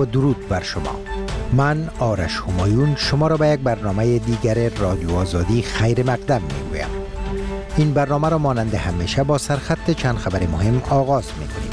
و درود بر شما. من آرش همایون شما را به یک برنامه دیگر رادیو آزادی خیر مقدم میگویم. این برنامه را مانند همیشه با سرخط چند خبر مهم آغاز میکنیم.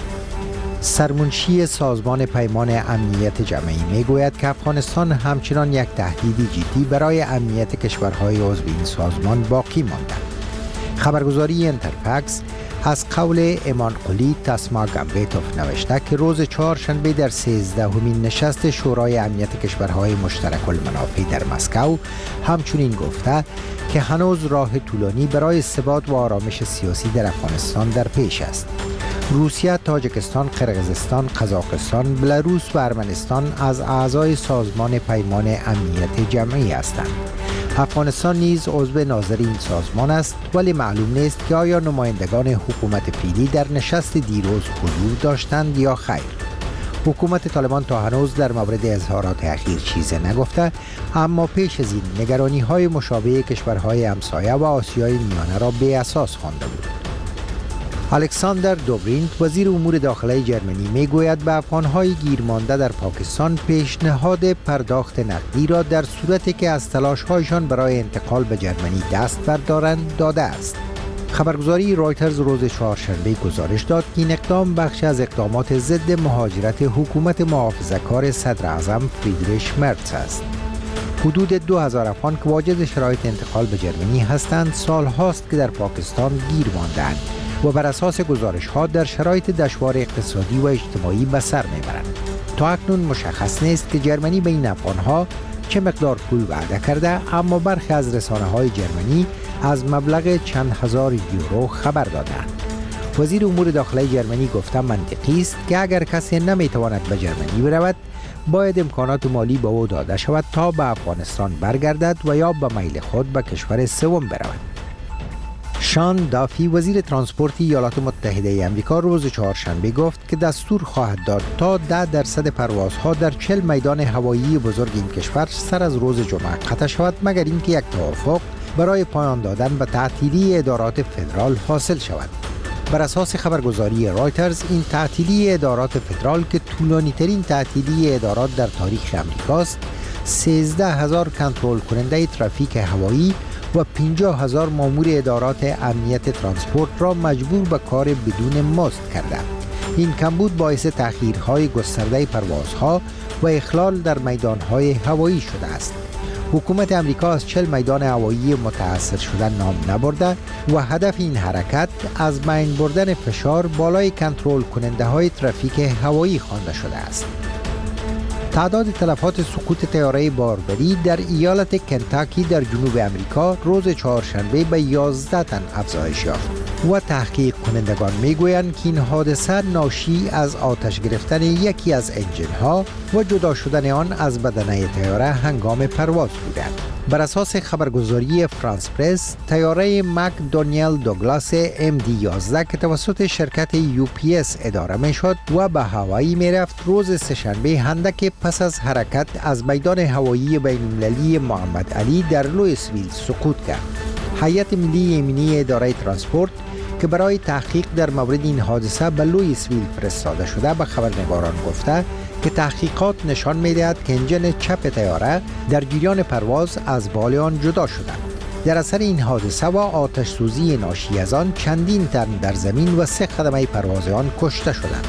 سرمنشی سازمان پیمان امنیت جمعی میگوید که افغانستان همچنان یک تهدید جدی برای امنیت کشورهای عضو این سازمان باقی مانده. خبرگزاری انترفکس از قول ایمان قلی تسما گامبیتوف نوشته که روز چهارشنبه در 13مین نشست شورای امنیت کشورهای مشترک المنافع در مسکو همچنین گفته که هنوز راه طولانی برای ثبات و آرامش سیاسی در افغانستان در پیش است. روسیه، تاجیکستان، قرقیزستان، قزاقستان، بلاروس و ارمنستان از اعضای سازمان پیمان امنیت جمعی هستند. افغانستان نیز عضو ناظر این سازمان است، ولی معلوم نیست که آیا نمایندگان حکومت فعلی در نشست دیروز حضور داشتند یا خیر. حکومت طالبان تا هنوز در مورد اظهارات اخیر چیزی نگفته، اما پیش از این نگرانی‌های مشابه کشورهای همسایه و آسیای میانه را بی اساس خوانده بود. الکساندر دوبرینت وزیر امور داخلی جرمنی میگوید به افغان‌های گیرمانده در پاکستان پیشنهاد پرداخت نقدی را در صورتی که از تلاش‌هایشان برای انتقال به جرمنی دست بردارند داده است. خبرگزاری رایترز روز چهارشنبه گزارش داد که این اقدام بخشی از اقدامات ضد مهاجرت حکومت محافظه‌کار صدر اعظم فریدریش مرتز است. حدود 2000 افغان که واجد شرایط انتقال به جرمنی هستند سال هاست که در پاکستان گیر مانده‌اند و بر اساس گزارش‌ها در شرایط دشوار اقتصادی و اجتماعی به سر می‌برند. تا اکنون مشخص نیست که جرمنی به این افغان‌ها چه مقدار پول وعده کرده، اما برخی از رسانه‌های جرمنی از مبلغ چند هزار یورو خبر دادند. وزیر امور داخلی جرمنی گفته منطقی است که اگر کسی نمی‌تواند به جرمنی برود، باید امکانات مالی به او داده شود تا به افغانستان برگردد و یا به میل خود به کشور سوم برود. شان دافی وزیر ترانسپورت ایالات متحده آمریکا روز چهارشنبه گفت که دستور خواهد داد تا 10% پروازها در 40 میدان هوایی بزرگ این کشور سر از روز جمعه قطع شود، مگر اینکه یک توافق برای پایان دادن به تعطیلی ادارات فدرال حاصل شود. بر اساس خبرگزاری رایترز این تعطیلی ادارات فدرال که طولانی ترین تعطیلی ادارات در تاریخ آمریکاست، 13,000 کنترل کننده ترافیک هوایی و 50,000 مامور ادارات امنیت ترانسپورت را مجبور به کار بدون مزد کرده. این کمبود باعث تأخیرهای گسترده پروازها و اخلال در میدانهای هوایی شده است. حکومت امریکا از 40 میدان هوایی متأثر شده نام نبرده و هدف این حرکت از بین بردن فشار بالای کنترل کننده های ترافیک هوایی خوانده شده است. تعداد تلفات سقوط طیاره باربری در ایالت کنتاکی در جنوب امریکا روز چهارشنبه به 11 تن افزایش یافت و تحقیق کنندگان میگویند که این حادثه ناشی از آتش گرفتن یکی از انجن‌ها و جدا شدن آن از بدنه طیاره هنگام پرواز بودند. بر اساس خبرگزاری فرانس پرس، طیاره مک دانیل دوگلاس MD-11 که توسط شرکت UPS اداره میشد و به هوایی میرفت روز سه‌شنبه هندک پس از حرکت از میدان هوایی بین‌المللی محمد علی در لوئیسویل سقوط کرد. هیئت ملی امنیتی اداره ترانسپورت که برای تحقیق در مورد این حادثه به لوئیسویل فرستاده شده به خبرنگاران گفته که تحقیقات نشان می‌دهد که انجن چپ طیاره در جریان پرواز از بال آن جدا شده. در اثر این حادثه و آتش سوزی ناشی از آن چندین تن در زمین و 3 خدمه پرواز آن کشته شدند.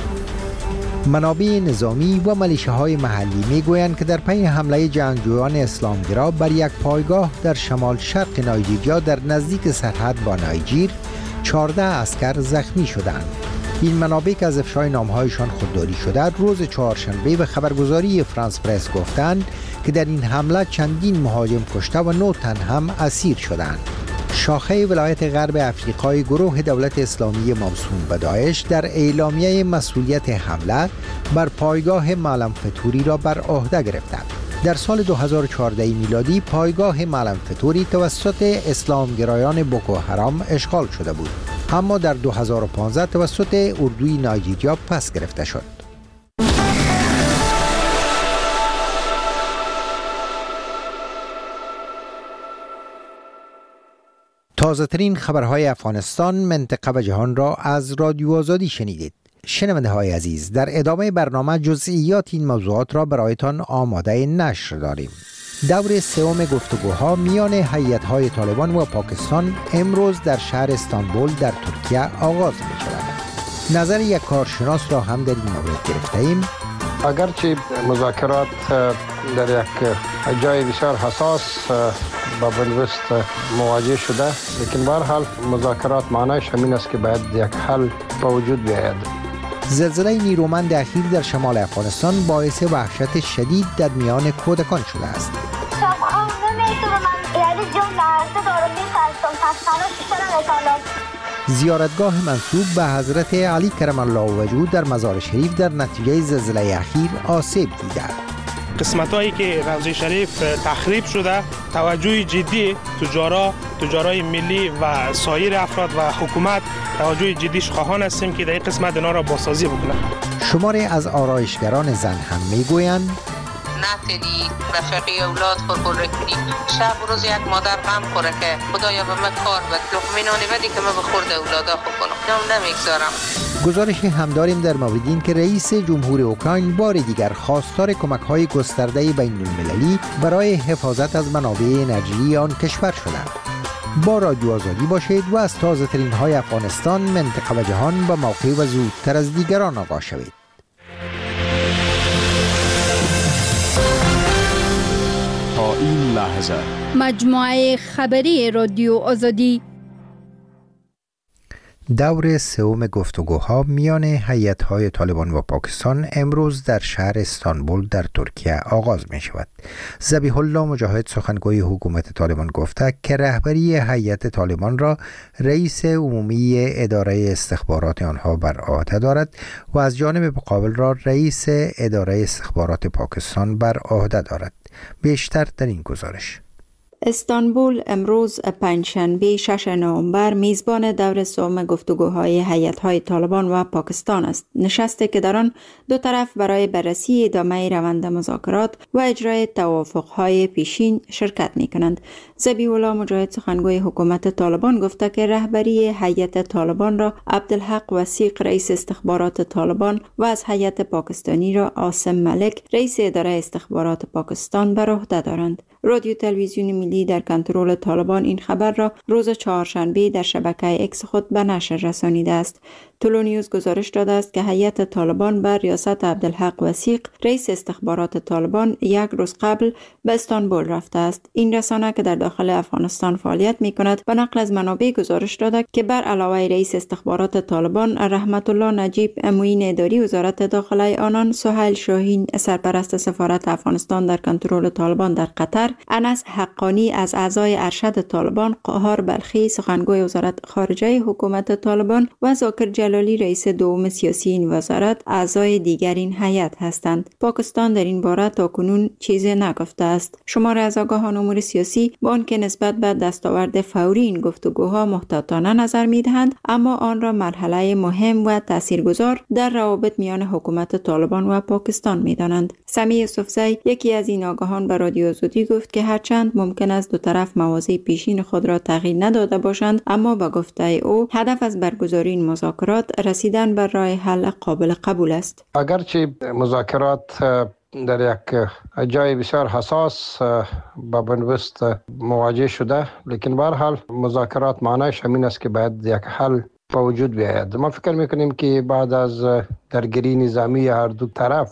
منابع نظامی و ملیشه‌های محلی میگویند که در پی حمله جنگجویان اسلامگرا بر یک پایگاه در شمال شرق نایجیریا در نزدیک سرحد با نایجیر 14 عسکر زخمی شدند. این منابع که از افشای نامهایشان خودداری شده روز چهارشنبه به خبرگزاری فرانس پرس گفتند که در این حمله چندین مهاجم کشته و 9 تن هم اسیر شدند. شاخه ولایت غرب افریقای گروه دولت اسلامی موسوم به داعش در اعلامیه مسئولیت حمله بر پایگاه معلم فتوری را بر عهده گرفته. در سال 2014 میلادی پایگاه معلم فتوری توسط اسلامگرایان بوکو حرام اشغال شده بود، اما در 2015 توسط اردوی نایجیریا پس گرفته شد. تازه‌ترین خبرهای افغانستان، منطقه و جهان را از رادیو آزادی شنیدید. شنونده های عزیز، در ادامه برنامه جزئیات این موضوعات را برایتان آماده نشر داریم. دور سوم گفتگوها میان هیئت‌های طالبان و پاکستان امروز در شهر استانبول در ترکیه آغاز می شود. نظر یک کارشناس را هم در این مورد گرفته ایم. اگرچه مذاکرات در یک جای بسیار حساس با بنبست مواجه شده، لیکن به هر حال مذاکرات معنیش همین است که باید یک حل به وجود بیاید. زلزله نیرومند اخیر در شمال افغانستان باعث وحشت شدید در میان کودکان شده است. زیارتگاه منسوب به حضرت علی کرم الله وجهه در مزار شریف در نتیجه زلزله اخیر آسیب دیده. قسمت‌هایی که روضه شریف تخریب شده، توجه جدی تجارای ملی و سایر افراد و حکومت توجه جدیش خواهان هستیم که در این قسمت اینا را بازسازی بکنند. شماری از آرایشگران زن هم میگویند نتیدی رفقی اولاد خورگل رکنی شب روز یک مادر غم خوره که خدایا به من کار بد لقمه نانی بدی که من به خورد اولادا خوب کنم نمیگذارم. گزارشی هم داریم در مورد این که رئیس جمهور اوکراین بار دیگر خواستار کمک‌های گسترده بین‌المللی برای حفاظت از منابع انرژی آن کشور شده. با رادیو آزادی باشید و از تازه ترین های افغانستان، منطقه و جهان به موقع و زودتر از دیگران آگاه شوید. تا این لحظه مجموعه خبری رادیو آزادی. دور سوم گفتگوها میان هیئت‌های طالبان و پاکستان امروز در شهر استانبول در ترکیه آغاز می شود. ذبیح الله مجاهد سخنگوی حکومت طالبان گفته که رهبری هیئت طالبان را رئیس عمومی اداره استخبارات آنها بر عهده دارد و از جانب مقابل را رئیس اداره استخبارات پاکستان بر عهده دارد. بیشتر در این گزارش. استانبول امروز پنجشنبه 6 نوامبر میزبان دور سوم گفتگوهای هیئت‌های طالبان و پاکستان است. نشستی که در آن دو طرف برای بررسی ادامه روند مذاکرات و اجرای توافق‌های پیشین شرکت می‌کنند. ذبیح الله مجاهد سخنگوی حکومت طالبان گفته که رهبری هیئت طالبان را عبدالحق وثیق رئیس استخبارات طالبان و از هیئت پاکستانی را عاصم ملک رئیس اداره استخبارات پاکستان بر عهده دارند. رادیو تلویزیون ملی در کنترل طالبان این خبر را روز چهارشنبه در شبکه اکس خود به نشر رسانیده است. طلوع نیوز گزارش داده است که هیئت طالبان بر ریاست عبدالحق وثیق رئیس استخبارات طالبان یک روز قبل به استانبول رفته است. این رسانه که در داخل افغانستان فعالیت می کند به نقل از منابع گزارش داده که بر علاوه رئیس استخبارات طالبان رحمت الله نجیب، معین اداری وزارت داخله آنان سهیل شاهین، سرپرست سفارت افغانستان در کنترل طالبان در قطر، انس حقانی از اعضای ارشد طالبان، قهار بلخی سخنگوی وزارت خارجه حکومت طالبان و ذاکر جلالی رئیس دوم سیاسی این وزارت اعضای دیگر این هیئت هستند. پاکستان در این باره تاکنون چیزی نگفته است. شمار از آگاهان امور سیاسی با آنکه نسبت به دستاورد فوری این گفتگوها محتاطانه نظر می‌دهند، اما آن را مرحله مهم و تاثیرگذار در روابط میان حکومت طالبان و پاکستان می‌دانند. سمیع یوسفزی یکی از این آگاهان به رادیو آزادی گفت که هرچند ممکن است دو طرف مواضع پیشین خود را تغییر نداده باشند، اما با گفته او هدف از برگزاری این مذاکرات رسیدن بر راه حل قابل قبول است. اگرچه مذاکرات در یک جای بسیار حساس با بنبست مواجه شده، لیکن به هر حال مذاکرات معنیش همین است که باید یک حل به وجود بیاید. ما فکر میکنیم که بعد از درگیری نظامی هر دو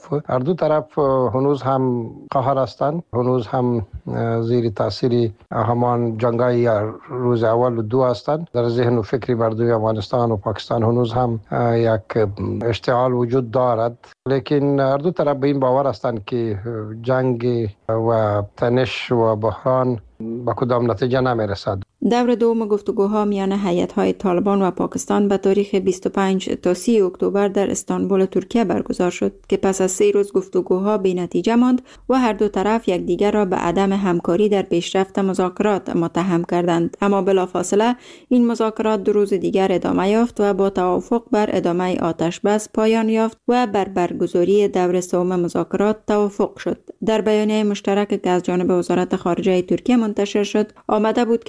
طرف هنوز هم قهر هستند، هنوز هم زیر تاثیر همان جنگای روز اول و دو هستند. در ذهن و فکر مردم افغانستان و پاکستان هنوز هم یک اشتعال وجود دارد، لیکن هر دو طرف به این باور هستند که جنگ و تنش و بحران به کدام نتیجه نمیرسد. دور دوم گفتگوها میان هیئت‌های طالبان و پاکستان به تاریخ 25 تا 30 اکتبر در استانبول ترکیه برگزار شد که پس از 3 روز گفتگوها بی نتیجه ماند و هر دو طرف یکدیگر را به عدم همکاری در پیشرفت مذاکرات متهم کردند. اما بلافاصله این مذاکرات 2 روز دیگر ادامه یافت و با توافق بر ادامه آتش بس پایان یافت و بر برگزاری دور سوم مذاکرات توافق شد. در بیانیه مشترک که از جانب وزارت خارجه ترکیه منتشر شد، آمده بود که تمام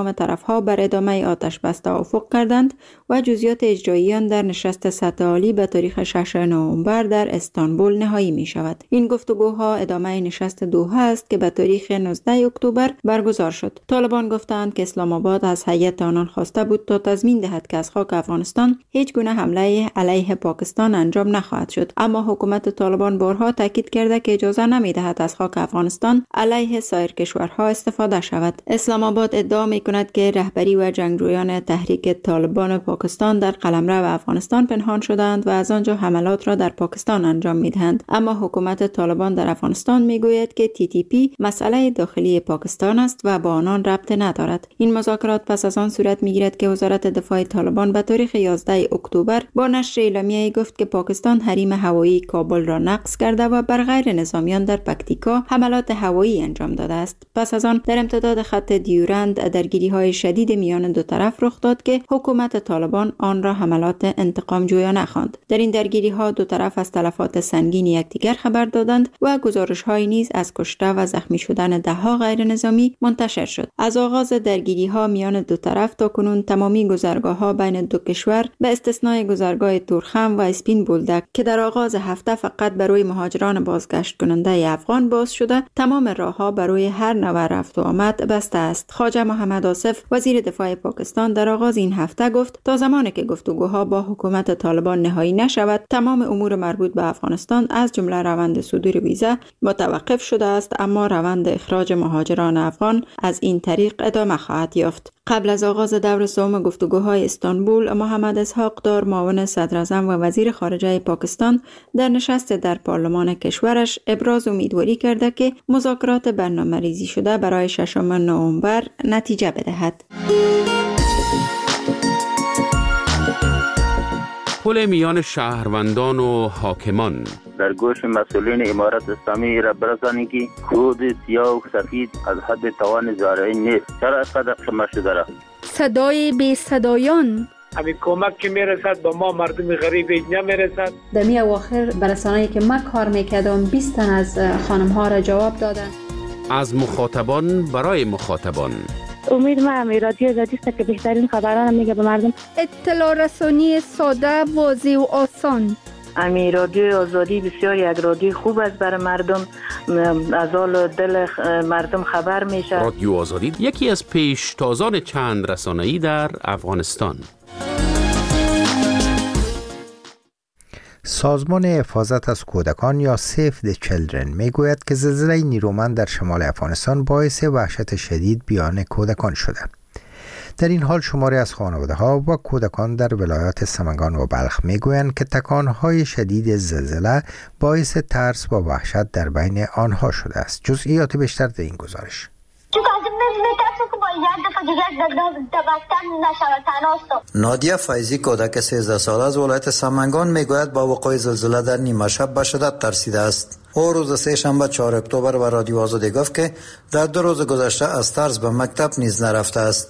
تمام طرف‌ها بر ادامه آتش بس توافق کردند و جزئیات اجرایی آن در نشست سطح عالی به تاریخ 6 نوامبر در استانبول نهایی می شود. این گفتگوها ادامه نشست دوحه است که به تاریخ 19 اکتبر برگزار شد. طالبان گفتند که اسلام آباد از هیئت آنان خواسته بود تا تضمین دهد که از خاک افغانستان هیچ گونه حمله علیه پاکستان انجام نخواهد شد، اما حکومت طالبان بارها تاکید کرده که اجازه نمی‌دهد از خاک افغانستان علیه سایر کشورها استفاده شود. اسلام آباد ادعا می‌کند که رهبری و جنگجویان تحریک طالبان پاکستان در قلمرو افغانستان پنهان شدند و از آنجا حملات را در پاکستان انجام می‌دهند، اما حکومت طالبان در افغانستان می‌گوید که TTP مسئله داخلی پاکستان است و با آنان ربط ندارد. این مذاکرات پس از آن صورت می‌گیرد که وزارت دفاع طالبان به تاریخ 11 اکتبر با نشر اعلامیه‌ای گفت که پاکستان حریم هوایی کابل را نقض کرده و بر غیر نظامیان در پکتیکا حملات هوایی انجام داده است. پس از آن در امتداد خط دیورند درگیری‌های شدید میان دو طرف رخ داد که حکومت طالبان آن را حملات انتقام جویانه خواند. در این درگیری‌ها دو طرف از تلفات سنگین یکدیگر خبر دادند و گزارش‌هایی نیز از کشته و زخمی شدن ده‌ها غیر نظامی منتشر شد. از آغاز درگیری‌ها میان دو طرف تا کنون تمامی گذرگاه‌ها بین دو کشور به استثنای گذرگاه تورخم و اسپین بولدک که در آغاز هفته فقط برای مهاجران بازگشت کننده افغان باز شده، تمام راه‌ها برای هر نوع رفت و آمد بسته است. خواجه محمد آصف وزیر دفاع پاکستان در آغاز این هفته گفت تا زمانی که گفتگوها با حکومت طالبان نهایی نشود، تمام امور مربوط به افغانستان از جمله روند صدور ویزا متوقف شده است، اما روند اخراج مهاجران افغان از این طریق ادامه خواهد یافت. قبل از آغاز دور سوم گفتگوهای استانبول، محمد اسحاق دار معاون صدر اعظم و وزیر خارجه پاکستان در نشست در پارلمان کشورش ابراز امیدواری کرده که مذاکرات برنامه‌ریزی شده برای 6 نوامبر نتیجه بدهد. پل میان شهروندان و حاکمان در گوش مسئولین امارت اسلامی را برسانید که کود سیاه و سفید از حد توان زارعی نیست. چرا اینقدر قیمت شده را؟ صدای بی صدایان همین کمک که میرسد به ما مردم غریب نمیرسد. در می اواخر برسانه‌ای که من کار میکردم 20 تن از خانم ها را جواب دادن. از مخاطبان برای مخاطبان. امید من رادیو آزادی است که بهترین خبران میگه به مردم. اطلاع رسانی ساده، واضح و آسان. امی رادیو آزادی بسیار یک رادیو خوب است برای مردم، از حال دل مردم خبر میشه. رادیو آزادی یکی از پیشتازان چند رسانه‌ای در افغانستان. سازمان حفاظت از کودکان یا Save the Children میگوید که زلزله نیرومند در شمال افغانستان باعث وحشت شدید میان کودکان شده. در این حال شماری از خانواده‌ها و کودکان در ولایات سمنگان و بلخ میگویند که تکان‌های شدید زلزله باعث ترس و وحشت در بین آنها شده است. جزئیات بیشتر در این گزارش. نادیه فیضی کودک 13 ساله از ولایت سمنگان میگوید با وقوع زلزله در نیمه شب به شدت ترسیده است. او روز سه شنبه 4 اکتبر به رادیو آزادی گفت که در 2 روز گذشته از ترس به مکتب نیز نرفته است.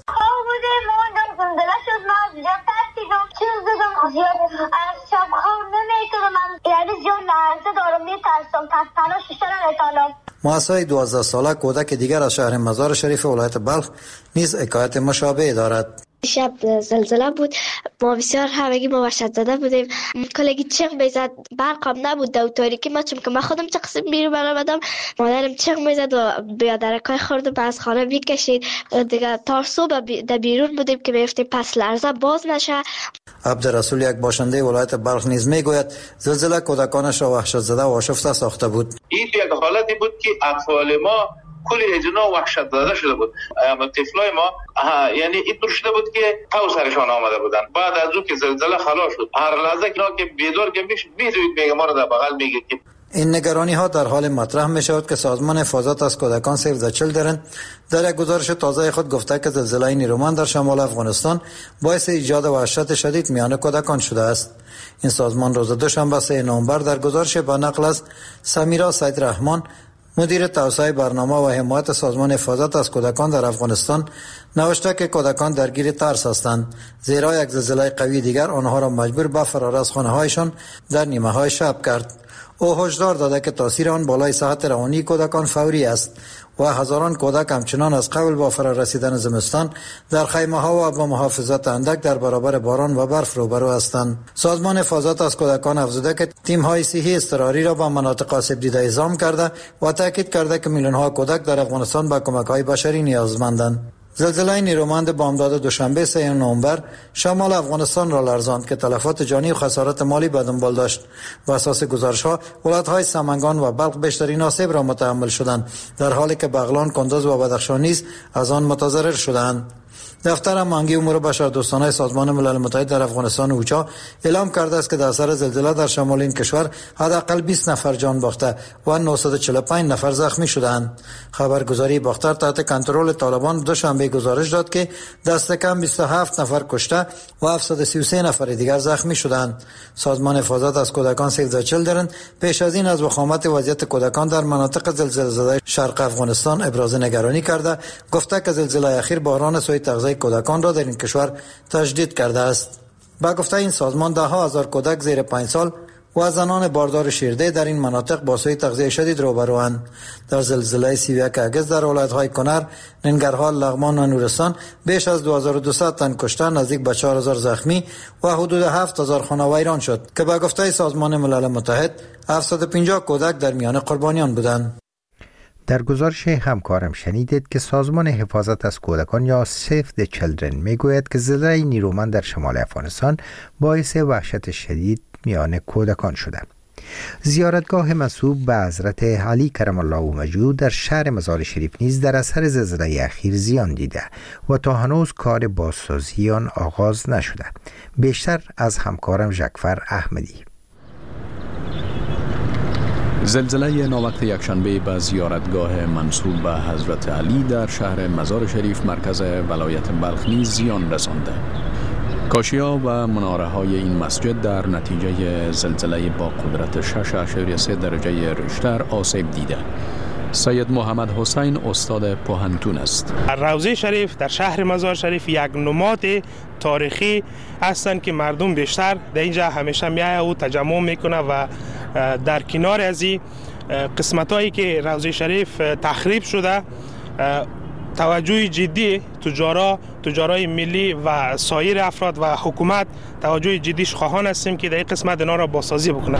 مؤسسه 12 ساله کودک دیگر از شهر مزار شریف ولایت بلخ نیز حکایت مشابه دارد. شب زلزله بود، ما بسیار همگی ما وحشت زده بودیم. کلگی چغ میزد، برقم نبود در تاریکی، ما چون که من خودم چقسم بیرون برآمدم، مادرم چغ میزد و بیادرکای خورد و از خانه میکشید دیگه. تا صبح در بیرون بودیم که میفتیم پس لرزه باز نشه. عبدالرسول یک باشنده ولایت بلخ نیز میگوید زلزله کودکانش را وحشت زده و آشفته ساخته بود. این یک حالتی بود که اطفال ما کلی اجنا وحشت زده شده بود. طفلای ما یعنی اینطور شده بود که تو سرشان آمده بودن. بعد از اون که زلزله خلاص شد، هر لحظه که بیدار که میدوید میگه ما رو در بغل میگه. این نگرانی ها در حال مطرح می شود که سازمان حفاظت از کودکان Save the Children در یک گزارش تازه خود گفته که زلزله نیرومند در شمال افغانستان باعث ایجاد وحشت شدید میان کودکان شده است. این سازمان روز دوشنبه 3 نوامبر در گزارش با نقل از سمیرا سید رحمان مدیر توسعه برنامه و حمایت سازمان حفاظت از کودکان در افغانستان نوشته که کودکان درگیر ترس هستند، زیرا یک زلزله قوی دیگر آنها را مجبور به فرار از خانه‌هایشان در نیمه های شب کرد. او هشدار داده که تاثیر آن بالای صحت روانی کودکان فوری است و هزاران کودک همچنان از قبل با فرارسیدن زمستان در خیمه ها و با محافظت اندک در برابر باران و برف روبرو هستند. سازمان حفاظت از کودکان افزوده که تیم های صحی اضطراری را با مناطق آسیب دیده اعزام کرده و تاکید کرده که میلیون ها کودک در افغانستان به کمک های بشری نیازمندند. زلزله نیرومند بامداد دوشنبه 3 نوامبر شمال افغانستان را لرزاند که تلفات جانی و خسارات مالی به دنبال داشت. و اساس گزارش‌ها ولایت‌های سمنگان و بلخ بیشترین آسیب را متحمل شدند، در حالی که بغلان، کندز و بدخشان نیز از آن متضرر شدند. دفتر امنیتی امور بشردوستانه سازمان ملل متحد در افغانستان اوچا اعلام کرده است که در اثر زلزله در شمال این کشور حداقل 20 نفر جان باخته و 945 نفر زخمی شدند. خبرگزاری باختر تحت کنترل طالبان دوشنبه گزارش داد که دست کم 27 نفر کشته و 733 نفر دیگر زخمی شدند. سازمان حفاظت از کودکان سیو د چیلدرن پیش از این از وخامت وضعیت کودکان در مناطق زلزله زده شرق افغانستان ابراز نگرانی کرده، گفته که زلزله اخیر بحران سوء تغذیه کودکان را در این کشور تشدید کرده است. با گفته این سازمان ده ها هزار کودک زیر 5 سال و زنان باردار شیرده در این مناطق با سوء تغذیه شدید روبروند. در زلزله 31 اگست در ولایت‌های کنر، ننگرهار، لغمان و نورستان بیش از 2200 تن کشته، نزدیک به 4000 زخمی و حدود 7000 خانه ویران شد که با گفته سازمان ملل متحد 750 کودک در میان قربانیان بودند. در گزارش همکارم شنیدید که سازمان حفاظت از کودکان یا سیو د چیلدرن میگوید که زلزله نیرومند در شمال افغانستان باعث وحشت شدید میان کودکان شده. زیارتگاه منسوب به حضرت علی کرم الله وجهه در شهر مزار شریف نیز در اثر زلزله اخیر زیان دیده و تا هنوز کار بازسازی آن آغاز نشده. بیشتر از همکارم جعفر احمدی. زلزله ناوقت یکشنبه به زیارتگاه منسوب به حضرت علی در شهر مزار شریف مرکز ولایت بلخ نیز زیان رسانده. کاشی‌ها و مناره‌های این مسجد در نتیجه زلزله با قدرت 6.3 درجه ریشتر آسیب دیده. سید محمد حسین استاد پوهنتون است. روضه شریف در شهر مزار شریف یک نماد تاریخی هستند که مردم بیشتر در اینجا همیشه میایه و تجمع میکنه و در کنار از این قسمتایی که روضه شریف تخریب شده توجه جدی تجارای ملی و سایر افراد و حکومت توجه جدیش خواهان هستیم که در این قسمت اینا را بازسازی بکنه.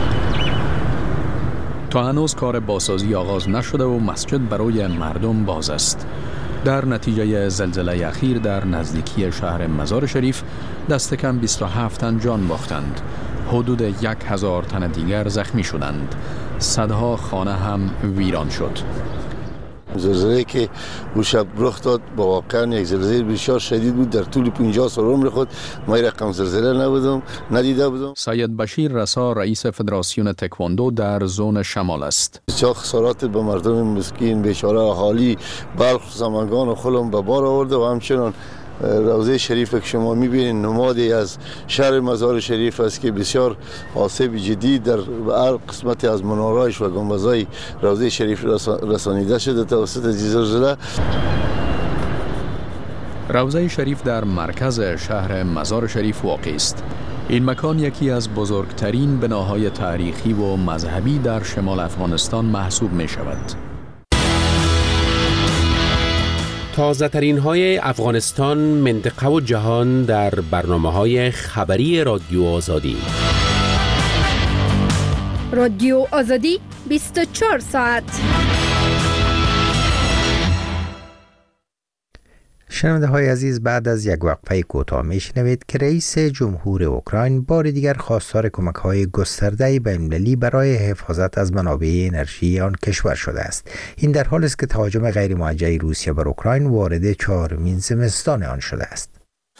تا هنوز کار بازسازی آغاز نشده و مسجد برای مردم باز است. در نتیجه زلزله اخیر در نزدیکی شهر مزار شریف دست کم 27 تن جان باختند. حدود 1000 تن دیگر زخمی شدند. صدها خانه هم ویران شد. زلزله که اون شب رخ داد با واقعا یک زلزله بسیار شدید بود. در طول 50 سال عمر خود ما رقم زلزله ندیده بودم. سید بشیر رسا رئیس فدراسیون تکواندو در زون شمال است. بسیار خسارات به مردم مسکین بیچاره اهالی بلخ، سمنگان و خلم به بار آورده و همچنان روضه شریف که شما میبینید نمادی از شهر مزار شریف است که بسیار آسیب جدی در هر قسمتی از مناره‌اش و گنبدهای روضه شریف رسانیده شده توسط زلزله. روضه شریف در مرکز شهر مزار شریف واقع است. این مکان یکی از بزرگترین بناهای تاریخی و مذهبی در شمال افغانستان محسوب می شود. تازه ترین های افغانستان، منطقه و جهان در برنامه های خبری رادیو آزادی. رادیو آزادی 24 ساعت. شنونده های عزیز، بعد از یک وقفه کوتاه میشنوید که رئیس جمهور اوکراین بار دیگر خواستار کمک های گسترده بین‌المللی برای حفاظت از منابع انرژی آن کشور شده است. این در حالی است که تهاجم غیر موجه روسیه بر اوکراین وارد 4مین زمستان آن شده است.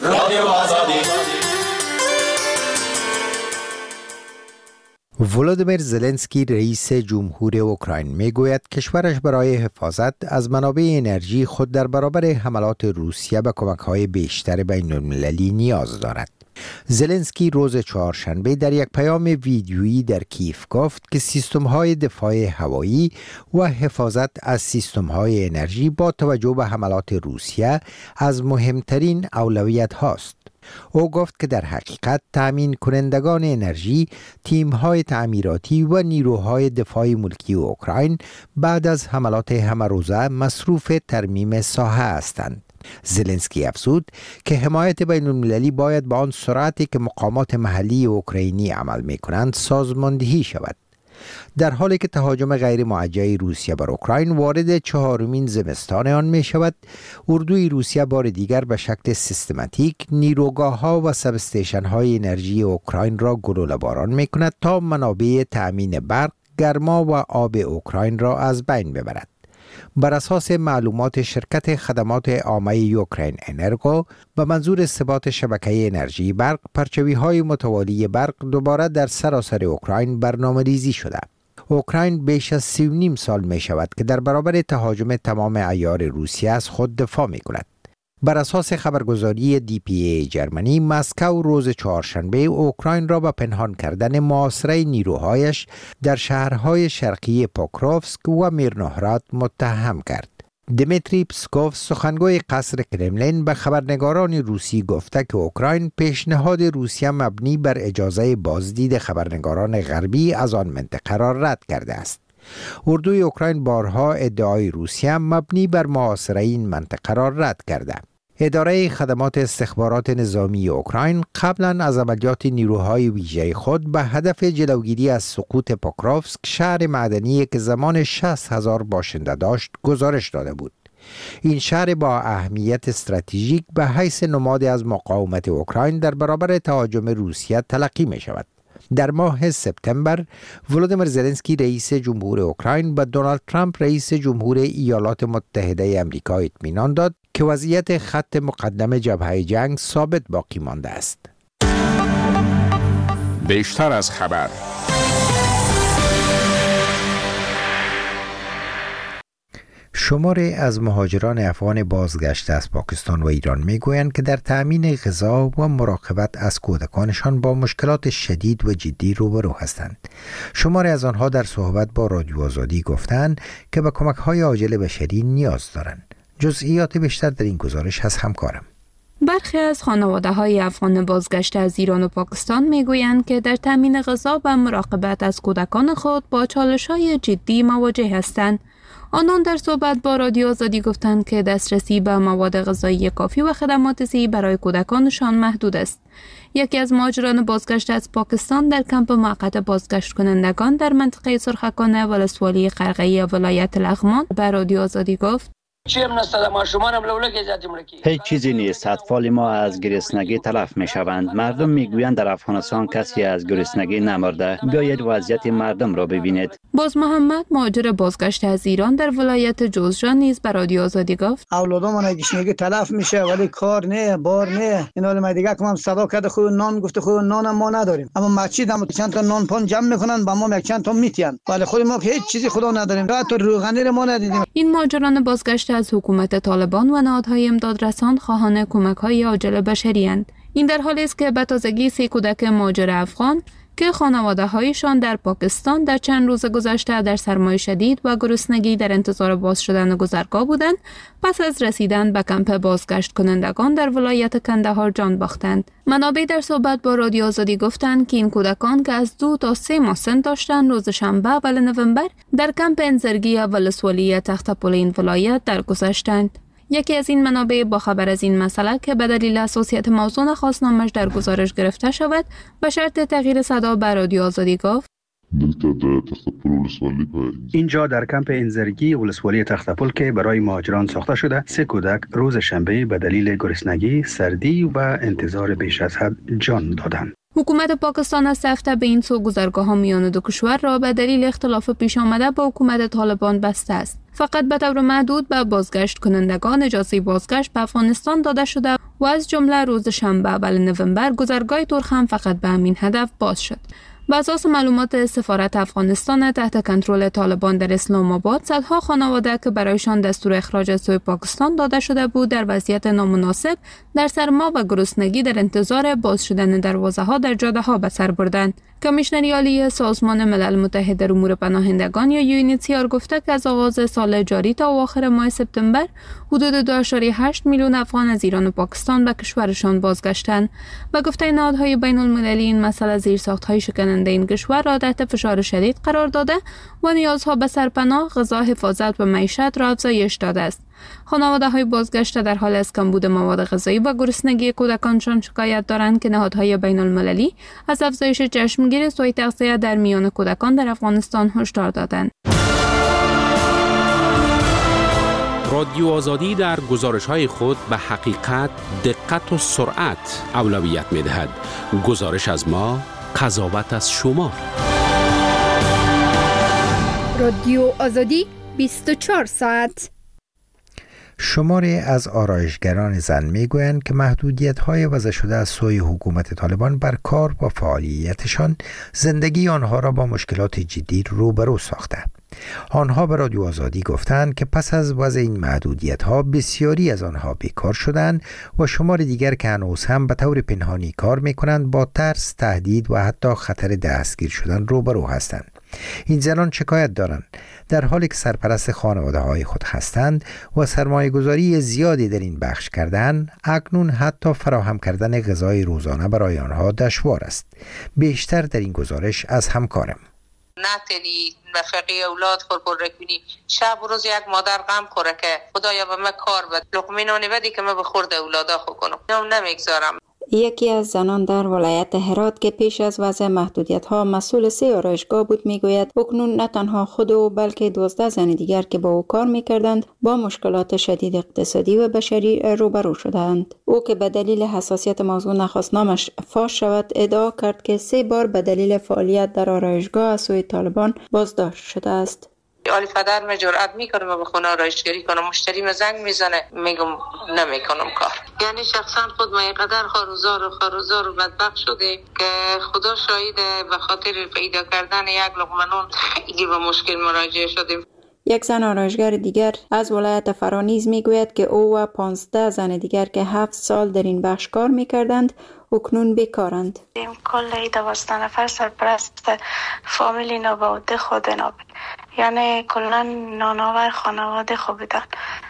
ولادیمیر زلنسکی رئیس جمهور اوکراین میگوید کشورش برای حفاظت از منابع انرژی خود در برابر حملات روسیه به کمک‌های بیشتر بین‌المللی نیاز دارد. زلنسکی روز چهارشنبه در یک پیام ویدیویی در کیف گفت که سیستم‌های دفاع هوایی و حفاظت از سیستم‌های انرژی با توجه به حملات روسیه از مهمترین اولویت هاست. او گفت که در حقیقت تأمین کنندگان انرژی، تیم‌های تعمیراتی و نیروهای دفاعی ملکی اوکراین بعد از حملات همه روزه مصروف ترمیم ساحه هستند. زلنسکی افزود که حمایت بین المللی باید با آن سرعتی که مقامات محلی اوکراینی عمل می کنند سازماندهی شود. در حالی که تهاجم غیر موجه روسیه بر اوکراین وارد 4مین زمستان آن می شود، اردوی روسیه بار دیگر به شکل سیستماتیک نیروگاه‌ها و سب استیشن‌های انرژی اوکراین را گلوله باران می کند تا منابع تأمین برق، گرما و آب اوکراین را از بین ببرد. بر اساس معلومات شرکت خدمات عامه اوکراین انرگو، به منظور ثبات شبکه انرژی برق، پرچوی‌های متوالی برق دوباره در سراسر اوکراین برنامه‌ریزی شده. اوکراین بیش از 3.5 سال می شود که در برابر تهاجم تمام عیار روسیه از خود دفاع می کند. بر اساس خبرگزاری DPA جرمنی، مسکو روز چهارشنبه اوکراین را به پنهان کردن محاصره نیروهایش در شهرهای شرقی پوکروفسک و میرنوهراد متهم کرد. دمیتری پسکوف، سخنگوی قصر کرملین، به خبرنگاران روسی گفته که اوکراین پیشنهاد روسیه مبنی بر اجازه بازدید خبرنگاران غربی از آن منطقه را رد کرده است. اردوی اوکراین بارها ادعای روسیه مبنی بر محاصره این منطقه را رد کرده. اداره خدمات استخبارات نظامی اوکراین قبلا از عملیات نیروهای ویژه خود به هدف جلوگیری از سقوط پوکروفسک، شهر معدنی که زمان 60,000 باشنده داشت، گزارش داده بود. این شهر با اهمیت استراتژیک به حیث نمادی از مقاومت اوکراین در برابر تهاجم روسیه تلقی می شود. در ماه سپتامبر، ولودیمیر زلنسکی رئیس جمهور اوکراین به دونالد ترامپ رئیس جمهور ایالات متحده آمریکا اطمینان داد که وضعیت خط مقدم جبهه جنگ ثابت باقی مانده است. بیشتر از خبر. شماری از مهاجران افغان بازگشته از پاکستان و ایران میگویند که در تأمین غذا و مراقبت از کودکانشان با مشکلات شدید و جدی روبرو هستند. شماری از آنها در صحبت با رادیو آزادی گفتند که به کمک‌های عاجل بشری نیاز دارند. جزئیات بیشتر در این گزارش از همکارم. برخی از خانواده‌های افغان بازگشته از ایران و پاکستان میگویند که در تامین غذا و مراقبت از کودکان خود با چالش‌های جدی مواجه هستند. آنان در صحبت با رادیو آزادی گفتند که دسترسی به مواد غذایی کافی و خدمات صحی برای کودکانشان محدود است. یکی از مهاجران بازگشته از پاکستان در کمپ موقت بازگشت کنندگان در منطقه سرخکانه ولسوالی قرقه‌ای ولایت لغمان به رادیو آزادی گفت: هیچ چیزی نیست. اطفال ما از گرسنگی تلف می شوند. مردم می گویند در افغانستان کسی از گرسنگی نمرده. بیایید وضعیت مردم را ببینید. باز محمد، مهاجر بازگشته از ایران در ولایت جوزجان نیز به رادیو آزادی گفت: اولادام گرسنگی تلف میشه ولی کار نه، بار نه. این حال ما دیگه که صدا کرده خود نان گفته خود نان ما نداریم. اما مسجد هم چند تا نان پان جمع میکنن با ما یک چند تا میتین. ولی خود ما هیچ چیزی خدا نداریم. حتی روغنی ما ندیدیم. این مهاجران بازگشته از حکومت طالبان و نهادهای امدادرسان خواهان کمک‌های عاجل بشری اند. این در حالی است که به تازگی 3 کودک مهاجر افغان که خانواده‌هایشان در پاکستان در چند روز گذشته در سرمای شدید و گرسنگی در انتظار باز شدن گذرگاه بودند، پس از رسیدن به کمپ بازگشت کنندگان در ولایت کندهار جان باختند. منابع در صحبت با رادیو آزادی گفتند که این کودکان که از 2 تا 3 ماه سن داشتند، روز شنبه اول نوامبر در کمپ انزرگی ولسوالی تخت‌پل این ولایت درگذشتند. یکی از این منابع با خبر از این مسئله که به دلیل حساسیت موضوع نخواست نامش در گزارش گرفته شود، به شرط تغییر صدا به رادیو آزادی گفت: اینجا در کمپ انزرگی ولسوالی تخت‌پل که برای مهاجران ساخته شده، 3 کودک روز شنبه به دلیل گرسنگی، سردی و انتظار بیش از حد جان دادند. حکومت پاکستان از هفته به این سو گذرگاه‌ها میان دو کشور را به دلیل اختلاف پیش آمده با حکومت طالبان بسته است. فقط به طور محدود به بازگشت کنندگان اجازه بازگشت به افغانستان داده شده و از جمله روز شنبه اول نوامبر گذرگاه ترخم فقط به همین هدف باز شد. بر اساس معلومات سفارت افغانستان تحت کنترل طالبان در اسلام آباد، صدها خانواده که برایشان دستور اخراج از سوی پاکستان داده شده بود در وضعیت نامناسب در سرما و گرسنگی در انتظار باز شدن دروازه‌ها در جاده‌ها به سر بردند. کمیشنر عالی سازمان ملل متحد در امور پناهندگان یا UNHCR گفته که از آغاز سال جاری تا آخر ماه سپتامبر حدود 2.8 میلیون افغان از ایران و پاکستان به کشورشان بازگشتند و گفته نهادهای بین المللی این مسئله زیرساخت‌های شکننده این کشور را تحت فشار شدید قرار داده و نیازها به سرپناه، غذا، حفاظت و معیشت را افزایش داده است. خانواده‌های بازگشته در حال از کمبود مواد غذایی و گرسنگی کودکانشان شکایت دارند که نهادهای بین المللی از افزایش چشمگیر سوء تغذیه در میان کودکان در افغانستان هشدار دادند. رادیو آزادی در گزارش‌های خود به حقیقت، دقت و سرعت اولویت می‌دهد. گزارش از ما، قضاوت از شما. رادیو آزادی 24 ساعت. شماری از آرایشگران زن میگویند که محدودیت‌های وضع شده از سوی حکومت طالبان بر کار و فعالیتشان زندگی آنها را با مشکلات جدی روبرو ساخته. آنها به رادیو آزادی گفتند که پس از وضع این محدودیت‌ها بسیاری از آنها بیکار شدند و شمار دیگر که هنوز هم به طور پنهانی کار می‌کنند با ترس، تهدید و حتی خطر دستگیر شدن روبرو هستند. این زنان شکایت دارند در حالی که سرپرست خانواده‌های خود هستند و سرمایه‌گذاری زیادی در این بخش کردند، اکنون حتی فراهم کردن غذای روزانه برای آنها دشوار است. بیشتر در این گزارش از همکارم. نتری نفقه اولاد خور کنی، شب و روز یک مادر غم خوره که خدایا به من کار بده، لقمه نانی بدی که من به خورد اولادا خو کنم، نمیگذارم. یکی از زنان در ولایت هرات که پیش از وضع محدودیت‌ها مسئول 3 آرایشگاه بود میگوید اکنون نه تنها خود او بلکه 12 زن دیگر که با او کار میکردند با مشکلات شدید اقتصادی و بشری روبرو شدند. او که به دلیل حساسیت موضوع نخواست نامش فاش شود ادعا کرد که 3 بار به دلیل فعالیت در آرایشگاه از سوی طالبان بازداشت شده است. آلی پدر من جرأت میکنم و به خونه آرایشگری کنم، مشتری من زنگ میزنه میگم نمیکنم کار. یعنی شخصا خود ما اینقدر خاروزار و بدبخت شده که خدا شاهده به خاطر پیدا کردن یک لقمه نان خیلی به مشکل مراجعه شدیم. یک زن آرایشگر دیگر از ولایت فرانیز میگوید که او و 15 زن دیگر که 7 سال در این بخش کار میکردند اکنون بیکارند. کل 12 نفر سرپرست فامیلی نابوده خود نابود، یعنی کلا نانآور خانواده خوب بودن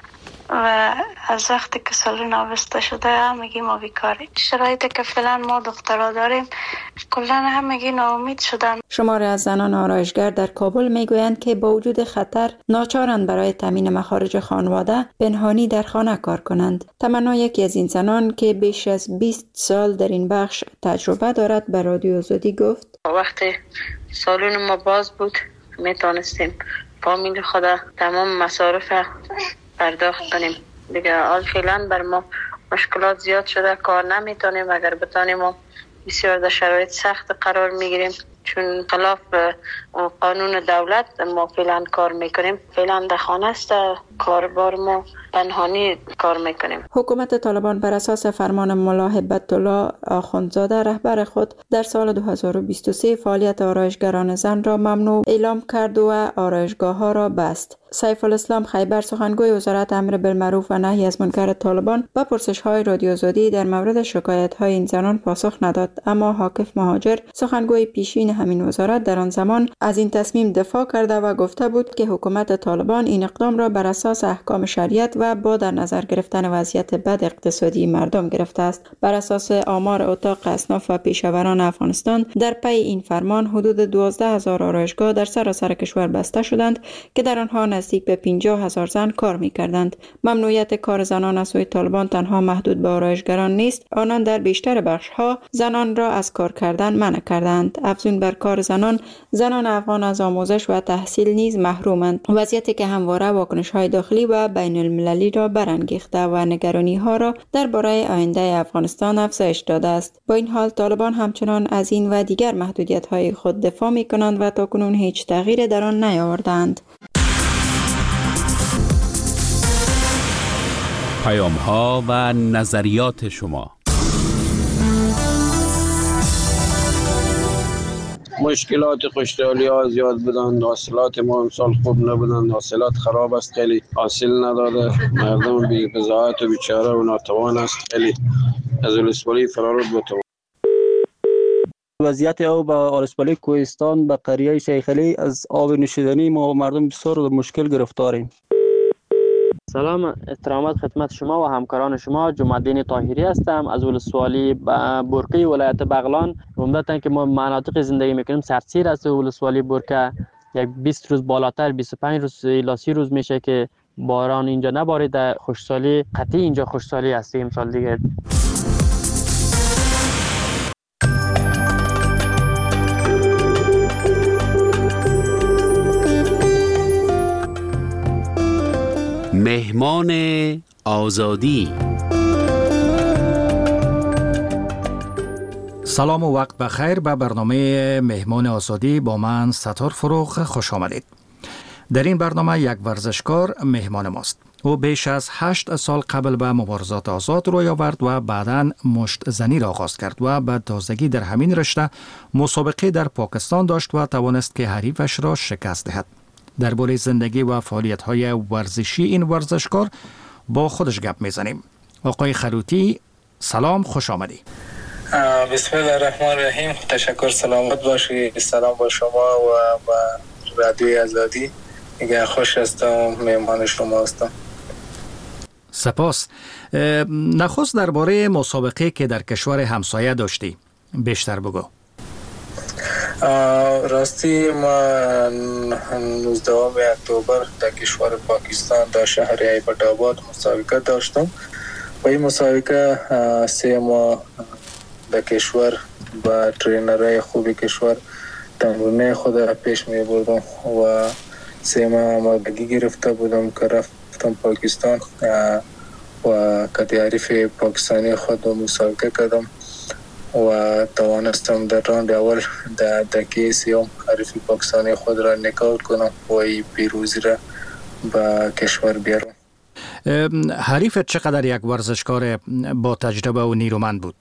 و از وقتی که سالون آبسته شده همگی ما بیکاریم. شرایطی که فعلا ما دخترها داریم کلا همگی ناامید شدن. شماری از زنان آرایشگر در کابل میگویند که با وجود خطر ناچارند برای تامین مخارج خانواده پنهانی در خانه کار کنند. تمنا یکی از این زنان که بیش از 20 سال در این بخش تجربه دارد به رادیو آزادی گفت وقتی سالون ما باز بود میتونستیم فامیل خدا تمام مصارف پرداخت کنیم. دیگه حال فعلا بر ما مشکلات زیاد شده، کار نمیتونیم. اگر بتونیم ما بسیار در شرایط سخت قرار میگیریم چون خلاف قانون دولت ما فعلا کار میکنیم. فعلا در خانه است، کاربار ما پنهانی کار میکنیم. حکومت طالبان بر اساس فرمان ملا هبت الله آخوندزاده رهبر خود در سال 2023 فعالیت آرایشگران زن را ممنوع اعلام کرد و آرایشگاه ها را بست. سیف الاسلام خیبر سخنگوی وزارت امر بالمعروف و نهی از منکر طالبان به پرسش های رادیو آزادی در مورد شکایت های این زنان پاسخ نداد، اما حاکف مهاجر سخنگوی پیشین همین وزارت در آن زمان از این تصمیم دفاع کرده و گفته بود که حکومت طالبان این اقدام را بر اساس احکام شریعت و با در نظر گرفتن وضعیت بد اقتصادی مردم گرفته است. بر اساس آمار اتاق اصناف و پیشاوران افغانستان در پی این فرمان حدود 12,000 آرایشگاه در سراسر کشور بسته شدند که در آنها نزدیک به 50,000 زن کار می‌کردند. ممنوعیت کار زنان از سوی طالبان تنها محدود به آرایشگران نیست، آنان در بیشتر بخش‌ها زنان را از کار کردن منع کردند. افزون بر کار زنان افغان از آموزش و تحصیل نیز محرومند، وضعیتی که همواره واکنش‌های داخلی و بین المللی را برانگیخته و نگرانی‌ها را درباره آینده افغانستان افزایش داده است. با این حال طالبان همچنان از این و دیگر محدودیت‌های خود دفاع می‌کنند و تاکنون هیچ تغییری در آن نیاوردند. پیام‌ها و نظریات شما. مشکلات خشکسالی ها زیاد بودن، حاصلات ما امسال خوب نبودن، حاصلات خراب است، خیلی حاصل نداده، مردم بی بضاعت و بیچاره و ناتوان است، خیلی از ولسوالی فرارود بتوان. وضعیت او با ولسوالی کوهستان به قریه شیخ علی از آب نوشیدنی ما مردم بسیار در مشکل گرفتاریم. سلام، احترامات خدمت شما و همکاران شما. جمع‌الدین طاهری هستم از ولسوالی برقی ولایت بغلان. عمدتاً که ما مناطق زندگی میکنیم سردسیر است. ولسوالی برقه یک 20 روز بالاتر 25 روز الی 30 روز میشه که باران اینجا نباریده. خشکسالی قطعی اینجا خشکسالی است امسال دیگه. مهمان آزادی. سلام و وقت بخیر به برنامه مهمان آزادی با من ستار فروغ خوش آمدید. در این برنامه یک ورزشکار مهمان ماست. او بیش از 8 سال قبل به مبارزات آزاد روی آورد و بعداً مشت زنی را آغاز کرد و به تازگی در همین رشته مسابقه در پاکستان داشت و توانست که حریفش را شکست دهد. درباره زندگی و فعالیت‌های ورزشی این ورزشکار با خودش گپ میزنیم. آقای خروتی سلام، خوش آمدی. بسم الله الرحمن الرحیم. تشکر، سلامت باشی. سلام با شما و با رادیوی آزادی. میگه خوش هستم، مهمان شما هستم. سپاس. نخست درباره مسابقه که در کشور همسایه داشتی بیشتر بگو. راستی ما 19 اکتبر در کشور پاکستان در شهر ایبت آباد مسابقه داشتم و این مسابقه 3 ماه در کشور با ترینرهای خوبی کشور تمرین خود پیش می بردم و 3 ماه آمادگی گرفته بودم که رفتم پاکستان و کتیاریف پاکستانی خود مسابقه کردم و توانستم در راند اول در دقیقه 30 حریف پاکستانی خود را نکاوت کنم و این پیروزی را به کشور بیارم. حریفت چقدر یک ورزشکار با تجربه و نیرومند بود؟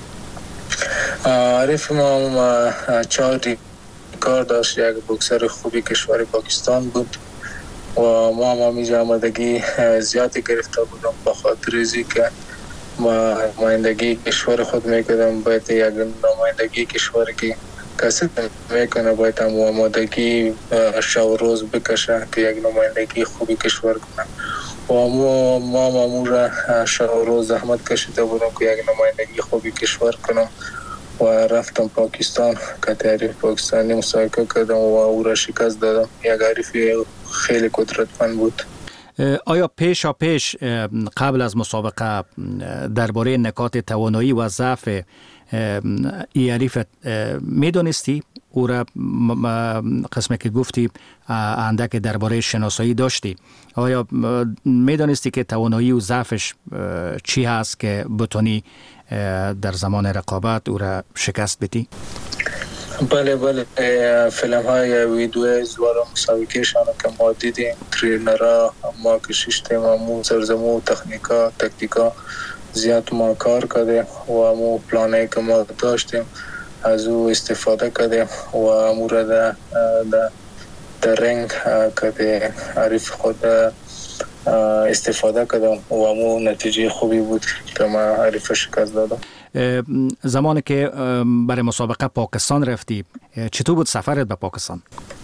حریف ما 4 کار داشت. یک بوکسر خوبی کشور پاکستان بود و ما همیشه آمادگی زیادی گرفته بودم به خاطر ازی که ما نمایندگی کشور خود میکردم. باید یک نمایندگی کشور که کسی میکنه باید هم آمادگی شب روز بکشه که یک نمایندگی خوبی کشور کنه و ما مامور شب روز زحمت کشیده بودم که یک نمایندگی خوبی کشور کنم و رفتم پاکستان که تعریف پاکستانی مسابقه کردم و او را شکست دادم. یک حریف خیلی قدرتمند بود. آیا پیش قبل از مسابقه درباره نکات توانایی و ضعف ای حریفت میدونستی؟ او را قسمی که گفتی اندک درباره شناسایی داشتی. آیا میدونستی که توانایی و ضعفش چی هست که بتونی در زمان رقابت او را شکست بدی؟ بله فیلم های ویدیو زوار مسابقه شانه که ما دیدیم ترینرها ما کشیشتیم و مو سرزمو تکنیکا زیاد ما کار کردیم و مو پلانه که ما داشتیم از او استفاده کردیم و مو را در رنگ که حریف خود استفاده کردم و مو نتیجه خوبی بود که ما حریف شکست دادم. زمانی که برای مسابقه پاکستان رفتی چطور بود سفرت به پاکستان؟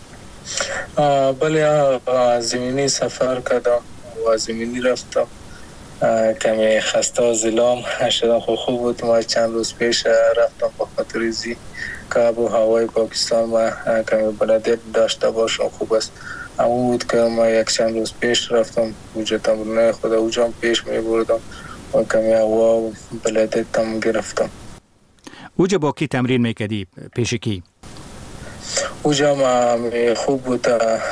بله زمینی سفر کردم و زمینی رفتم. کمی خسته و زلام شدم. خوب بود. ما چند روز پیش رفتم با خاطر ازی که آب و هوای پاکستان ما کمی بلدیت داشته باشم خوب است. اما بود که ما یک چند روز پیش رفتم اوجا تمرینه خود اوجا پیش می بردم و کمی هوا و بلدیت هم گرفتم. اوجا با کی تمرین میکردی؟ پیش کی؟ اوجا ما خوب بود.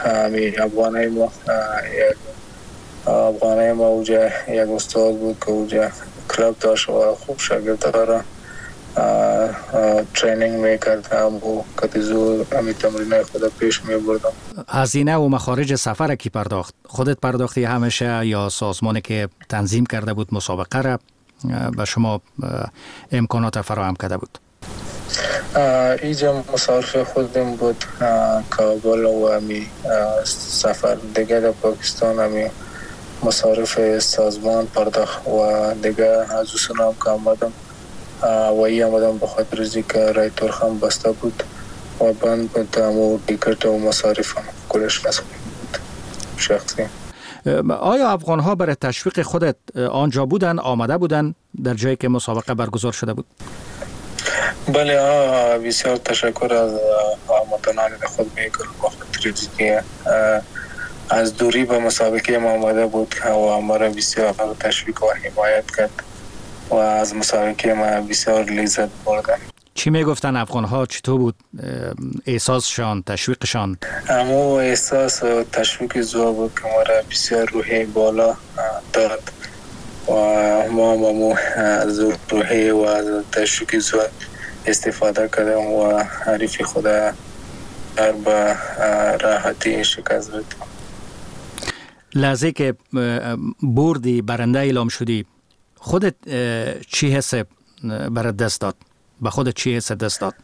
افغانه ما اوجا یک استاد بود که اوجا کلاب داشت و خوب شاگردها را ترینینگ میکرد و کتیزو همی تمرینه خود پیش میبردم. هزینه و مخارج سفر کی پرداخت؟ خودت پرداختی همیشه یا سازمانی که تنظیم کرده بود مسابقه را به شما امکانات فراهم کرده بود؟ اینجا مصارف خودم بود کابل و امی سفر دیگه در پاکستان امی مصارف سازمان پرداخت و دیگه از اونم که آمدم وایی آمدم به خاطر ازی که رای ترخم بسته بود و بند بود و دیکرت و مصارف هم کلش نصف بود شخصی. آیا افغان ها برای تشویق خودت آنجا بودن، آمده بودن در جایی که مسابقه برگزار شده بود؟ بله بسیار تشکر از هموطنان خود میکنم با خاطر که از دوری به مسابقه ما آمده بود و ما را بسیار تشویق و حمایت کرد و از مسابقه ما بسیار لذت بردم. چی میگفتن افغان ها؟ چطور بود احساسشان، تشویقشان؟ امو احساس و تشویق زوا بود که ما را بسیار روحی بالا داد و ما از روحی و از تشویق زوا استفاده کردم و حریف خدا به راحتی شکست دادم. لحظه که بردی، برنده اعلام شدی، خودت چی حس برات دست داد؟ به خودت چی حس دست داد؟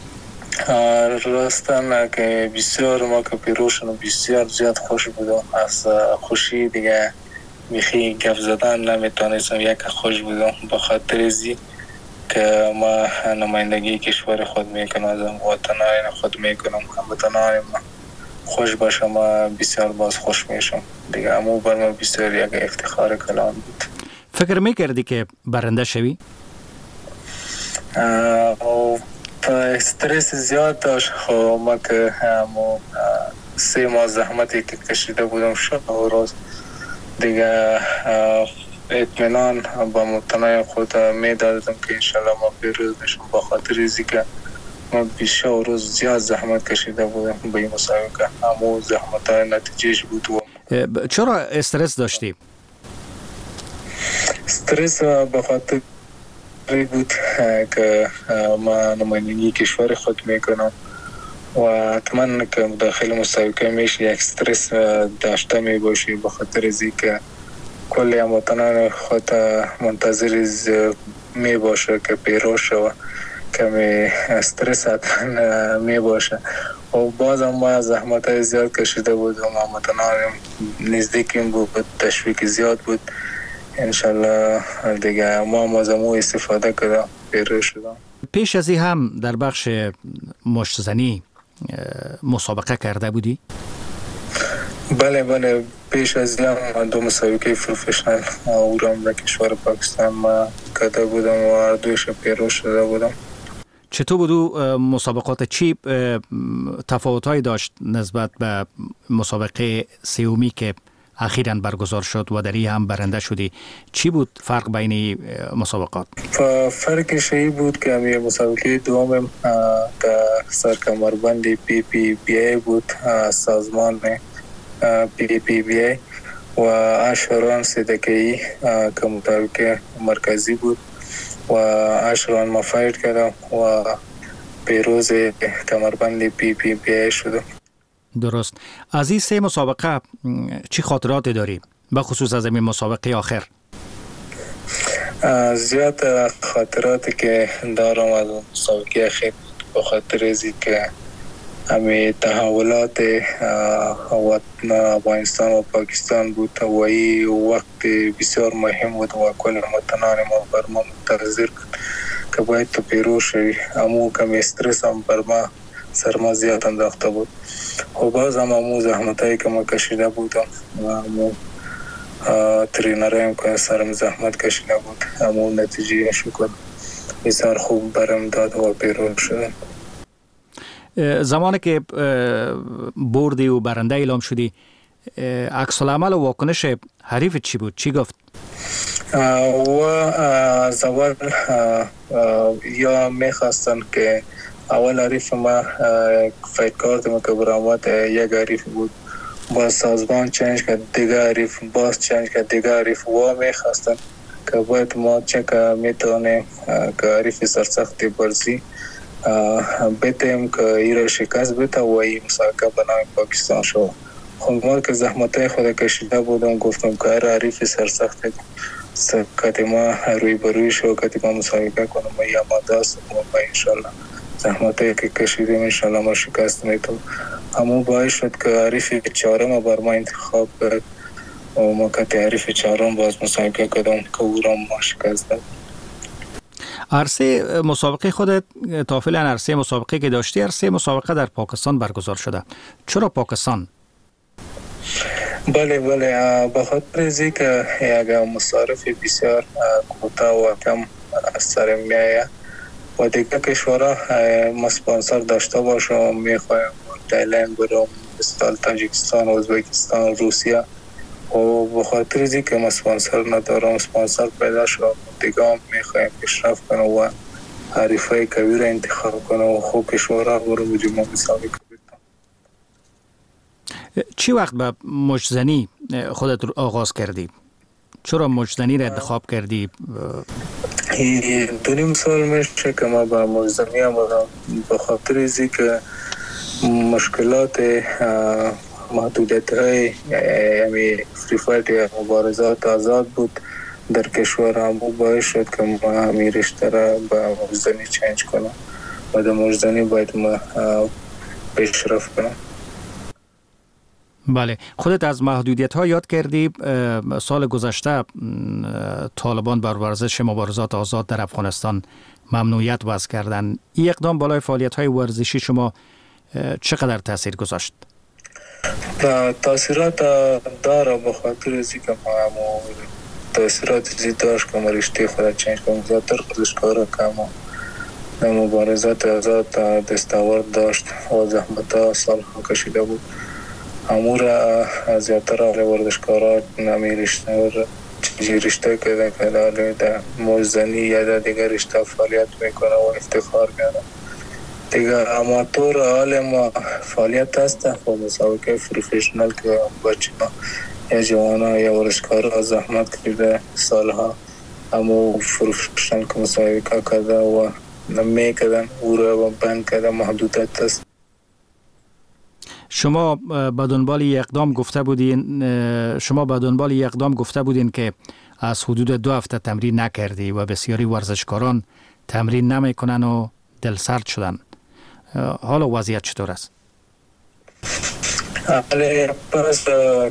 راستن که بسیار ما که پیروشن بسیار زیاد خوش بودم. از خوشی دیگه میخی گپ زدن نمیتونستم. یک خوش بودم به خاطر ازی که ما نمایندگی کشور خود میکنم، از وطنان خود میکنم، هموطنان ما خوش باشه ما بسیار باز خوش میشم دیگه. امو بر ما بسیار یک افتخار کلان بود. فکر میکردی که برنده شوی؟ استرس زیاد داشت. خب ما که 3 ماه زحمتی که کشیده بودم شب و روز دیگه اطمینان با مطمئن خود میدادم که انشالله ما پیروز میشم با خاطر ازی که ما بیشه و روز زیاد زحمت کشیده بودم به این مسابقه. همون زحمت های نتیجهش بود. چرا استرس داشتی؟ استرس به خاطر بود که ما نمایندگی کشور خود میکنم و حتما که داخل مسابقه میشه یک استرس داشته می باشی به خاطر ازی که کلی هموطنان خود منتظر می باشه که پیروز شود که می استرس حتما می باشه و باز هم ما زحمت های زیاد کشیده بودم. هموطنان نزدیکیم بود، تشویق زیاد بود. انشالله دیگه ما مازمو استفاده کردم پیروز شدم. پیش از این هم در بخش مشت زنی مسابقه کرده بودی؟ بله پیش از این هم 2 مسابقه پروفشنال اورام در کشور پاکستان ما کرده بودم و هر دویش پیروز شده بودم. چطور بودو مسابقات؟ چی تفاوت‌هایی داشت نسبت به مسابقه سومی که اخیراً برگزار شد و در این هم برنده شدی؟ چی بود فرق بین مسابقات؟ فرقش این بود که همی مسابقه دوم که سرکمربند PPBA بود، سازمان PPBA و اشران صدقی که مطابق مرکزی بود و اشران ما فایت کردم و پیروز کمربند PPBA شدم. درست. از این 3 مسابقه چی خاطراتی داری؟ به خصوص از این مسابقه آخر؟ زیاد خاطراتی که دارم از مسابقه آخر به خاطر ازی که همه تحولات وطن افغانستان و پاکستان بود و این وقت بسیار مهم بود و کل وطنان ما بر ما منتظر بود که باید تو پیروز شوی. امو کم استرس هم بر ما سرما زیاد انداخته بود و باز هم امو زحمتایی که ما کشیده بودم و امو ترینرایم که سرم زحمت کشیده بود امو نتیجه شکر بسیار خوب برم داد و پیروز شدم. زمانی که بردی و برنده اعلام شدی عکس العمل و واکنش حریف چی بود؟ چی گفت؟ و از اول یا میخواستن که اول حریف ما فایت کارت ما که برآمد یک حریف بود، باز سازمان چنج کرد دیگه حریف، باز چنج کرد دیگه حریف و میخواستن که باید ما چه میتونیم که حریف سرسختی برزی بتیم که ایره شکست بته و این مسابقه به نام پاکستان شد. خب ما که زحمتای خود کشیده بودم گفتم که هر حریف سرسخت کتی ما روی بروی شو کتی ما مسابقه کنم و یا ما دست و انشالله زحمتی که کشیدیم انشالله ما شکست میتون. همون باعث شد که حریف چهارم بر ما انتخاب کرد و ما که حریف چهارم باز مسابقه کردم که او را ما شکست داد. عرصه مسابقه خودت تا فعلا عرصه مسابقه که داشتی، عرصه مسابقه در پاکستان برگزار شده. چرا پاکستان؟ بله به خاطر از اینکه یک مصارف بسیار کوتاه و کم از سر میآید و دیگه کشورها ما اسپانسر داشته باشم میخوایم تایلند برم، مثل تاجیکستان، ازبکستان، روسیه و به خاطر از اینکه ما اسپانسر ندارم، اسپانسر پیدا شد دیگه هم میخوایم پیشرفت کنم و حریفای کبیر انتخاب کنم و خوب کشورها برم بجیم ما مسابقه کنم. چی وقت به مجزنی خودت آغاز کردی؟ چرا مجزنی را انتخاب کردی؟ 2.5 سال میشه که ما به مجزنی آمدم به خاطر ازی که مشکلات محدودیت های فری فایت یا مبارزات آزاد بود در کشور هم باعث شد که ما همین رشته را به مجزنی چینج کنم و در مجزنی باید ما پیشرفت کنم. بله، خودت از محدودیت ها یاد کردی. سال گذشته طالبان بر ورزش مبارزات آزاد در افغانستان ممنوعیت وضع کردن. این اقدام بالای فعالیت های ورزشی شما چقدر تاثیر گذاشت؟ تاثیرات داره به خاطر از اینکه ما تاثیرات زیاد داشت که ما رشته خود چینج کنیم. زیادتر ورزشکارا که ما در مبارزات آزاد دستاورد داشت و زحمت ها سال کشیده بود، امور زیادتر آل ورزشکارا نمی رشته کردن که در مجزنی یا در دیگر رشته فعالیت میکنه و افتخار کرده. دیگر اماتور حال ما فعالیت هست و مسابقه پروفشنال که بچه ها یا جوان ها یا ورزشکارا زحمت کرده سالها اما پروفشنال که مسابقه کرده و نمی کردن او را بند کرده محدودیت هست. شما به دنبال اقدام گفته بودین که از حدود 2 هفته تمرین نکردی و بسیاری ورزشکاران تمرین نمیکنن و دلسرد شدن. حالا وضعیت چطور است؟ پس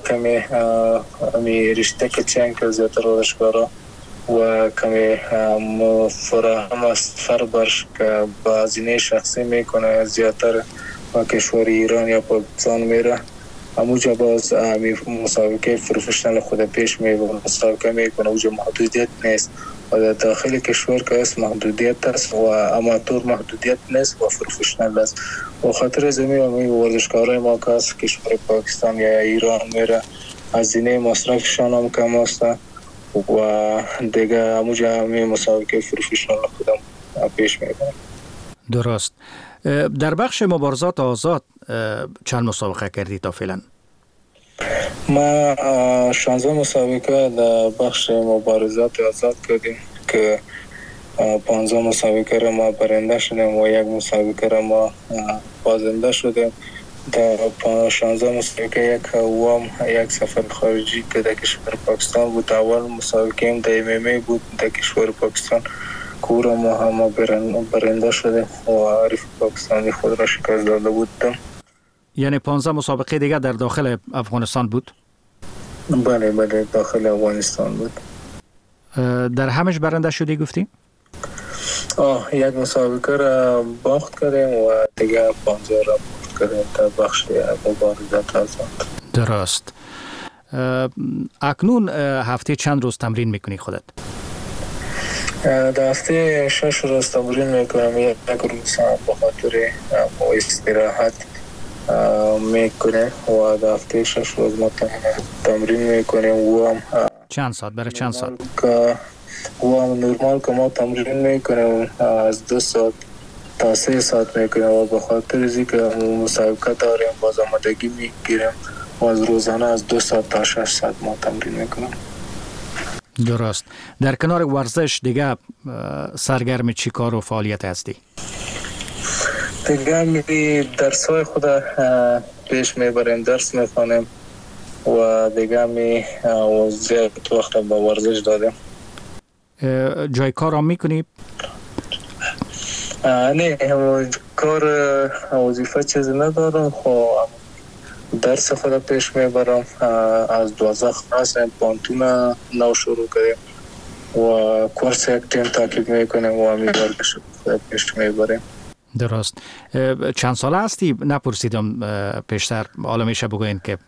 کمی رشته که چند که زیادتر ورزشکارا و کمی فراهم است فربرش که با هزینه شخصی میکنه زیادتر و کشور ایران یا پاکستان میره همونجا باز مسابقه پروفشنال خود پیش میبره مسابقه میکنه. اونجا محدودیت نیست و در داخل کشور که است محدودیت است و اماتور محدودیت نیست و پروفشنال است. و خاطر از این ورزشکارای ما که است کشور پاکستان یا ایران میره هزینه مصرفشان هم کم است و دیگه همونجا مسابقه پروفشنال خودم پیش میبره. درست. در بخش مبارزات آزاد چند مسابقه کردی تا فعلا؟ ما 16 مسابقه در بخش مبارزات آزاد کردیم که 15 مسابقه را ما برنده شدیم و 1 مسابقه را ما بازنده شدیم. در 16 مسابقه یک سفر خارجی که در کشور پاکستان بود. اول مسابقه هم در MMA بود در کشور پاکستان کورا ما هم برنده شده و حریف پاکستانی خود را شکست داده بودم. یعنی 15 مسابقه دیگه در داخل افغانستان بود؟ بله داخل افغانستان بود. در همش برنده شدی گفتی؟ 1 مسابقه را باخت کردیم و دیگه 15 را باخت کردیم در بخش مبارزات آزاد. درست. اکنون هفته چند روز تمرین میکنی خودت؟ در هفته 6 روز تمرین میکنم. 1 روز به خاطر استراحت میکنه و در هفته 6 روز ما تمرین میکنیم و هم چند ساعت برای چند ساعت؟ و هم نرمال که ما تمرین میکنیم از 2 ساعت تا 3 ساعت میکنیم و به خاطر ازی که مسابقه داریم باز آمادگی میگیریم و از روزانه از 2 ساعت تا 6 ساعت ما تمرین میکنیم. درست. در کنار ورزش دیگه سرگرم چی کار و فعالیت هستی؟ دیگه درسای خود پیش میبریم، درس میخوانیم و دیگه زیاد وقت با ورزش دادیم. جای کار هم میکنی؟ نه کار وظیفه چیزی ندارم، خب درس خود پیش میبرم. از 12 خلاص پانتون نو شروع کردیم و کورس یک تیم تعقیب میکنیم و همی ورزش خود پیش میبریم. درست. چند ساله هستی؟ نپرسیدم پیشتر، حالا میشه بگوین که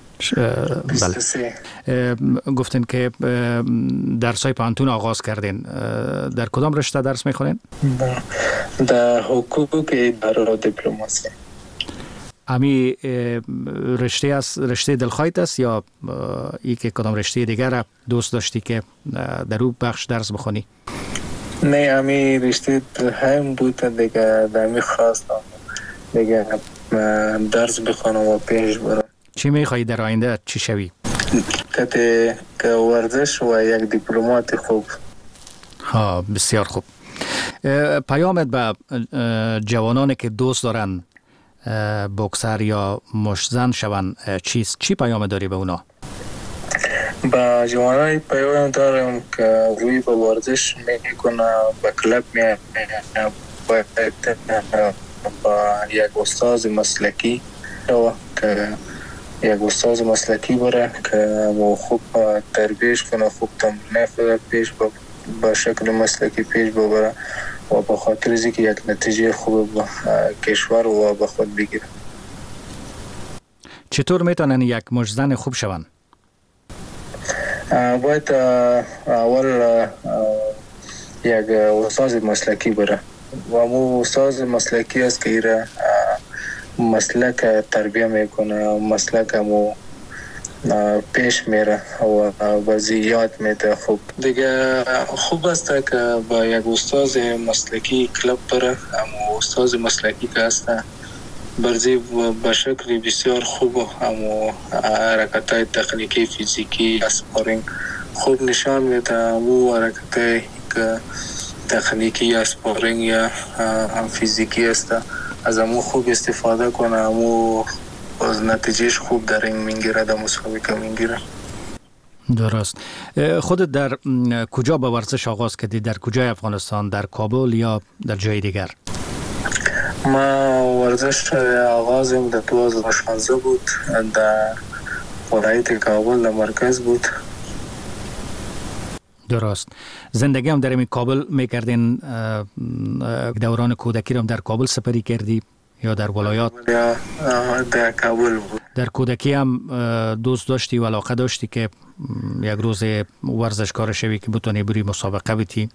بله. گفتین که درسای پانتون آغاز کردین. در کدام رشته درس میخونین؟ در حقوق اداره و دیپلماسی. امی رشته است، رشته دلخواهت است یا ای که کدام رشته دیگر دوست داشتی که در اون بخش درس بخونی؟ نه، امی رشته هم بود دیگه، دمی خواستم دیگه درس بخونم و پیش برم. چی میخوایی در آینده چی شوی؟ که ورزش و یک دیپلمات خوب. ها، بسیار خوب. پیامت به جوانانی که دوست دارن بوکسر یا مشتزن شون چیست؟ چی پیام داری به اونا؟ با جوانای پیام دارم که روی به ورزش میکنه، به کلب میاد، با یک استاد مسلکی که یک استاد مسلکی بره که خوب تربیش کنه، خوب تمرین خود پیش با شکل مسلکی پیش ببره و به خاطر از اینکه یک نتیجه خوب به کشور و به خود بگیره. چطور میتونن یک مشتزن خوب شون؟ باید اول یک استاد مسلکی بره و مو استاد مسلکی است که ایره مسلک تربیه میکنه، مسلک مو پیش میره و بازی یاد میده. خوب دیگه خوب است که با یک استاد مسلکی کلب بره. اما استاد مسلکی که است برزی به شکل بسیار خوب، اما حرکت‌های تکنیکی فیزیکی اسپارینگ خوب نشان میده. اما حرکت‌های که تکنیکی اسپارینگ یا فیزیکی است از امو خوب استفاده کنه، امو از نتیجهش خوب در این میگیره، در مسابقه میگیره. درست. خودت در کجا با ورزش آغاز کردی؟ در کجای افغانستان؟ در کابل یا در جای دیگر؟ ما ورزش آغازم در 2016 بود، در ولایت کابل در مرکز بود. درست. زندگی هم در این کابل میکردین؟ دوران کودکی هم در کابل سپری کردی یا در ولایات؟ در کابل بود. در کودکی هم دوست داشتی و علاقه داشتی که یک روز ورزشکار شوی که بتونی بری مسابقه بیتی؟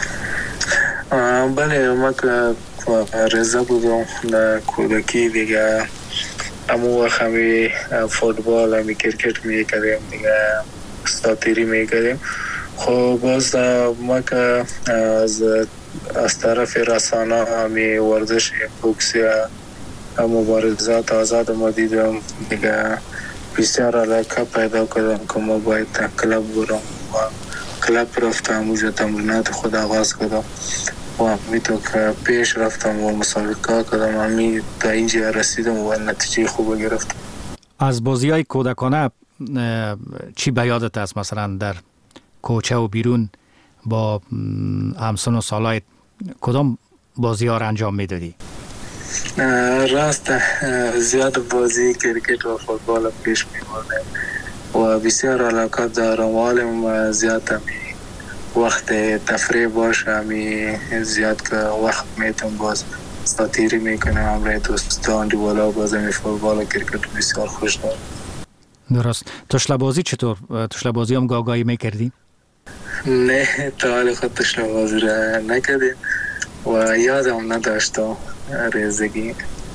بله، ما که رضا بودم در کودکی دیگه، اما وقت همی فوتبال همی کرکت میکردیم دیگه، ساتیری میکردیم. خب باز ما که از طرف رسانه همی ورزش بوکسی مبارزات آزاد ما دیدم دیگه، بسیار علاقه پیدا کردم که ما باید کلب برم و کلب رفتم، اونجا تمرینات خود آغاز کردم و همیتو که پیش رفتم و مسابقه کردم، همی تا اینجا رسیدم و نتیجه خوب گرفتم. از بازی های کودکانه چی به یادت است؟ مثلا در کوچه و بیرون با همسن و سالایت کدام بازی ها را انجام میدادی؟ راست زیاد بازی کرکت و فوتبال پیش میبردم و بسیار علاقه دارم. حالم زیاد همی وقت تفریح باشه، همی زیاد که وقت میتونم باز ساتیری میکنم همراه دوستان دیوالا، باز همی فوتبال و کرکت بسیار خوش دارم. درست. تشله بازی چطور؟ تشله بازی هم گاگایی میکردی؟ نه، تا حال خود تشله بازی را نکردیم و یادم نداشتم ریزگی.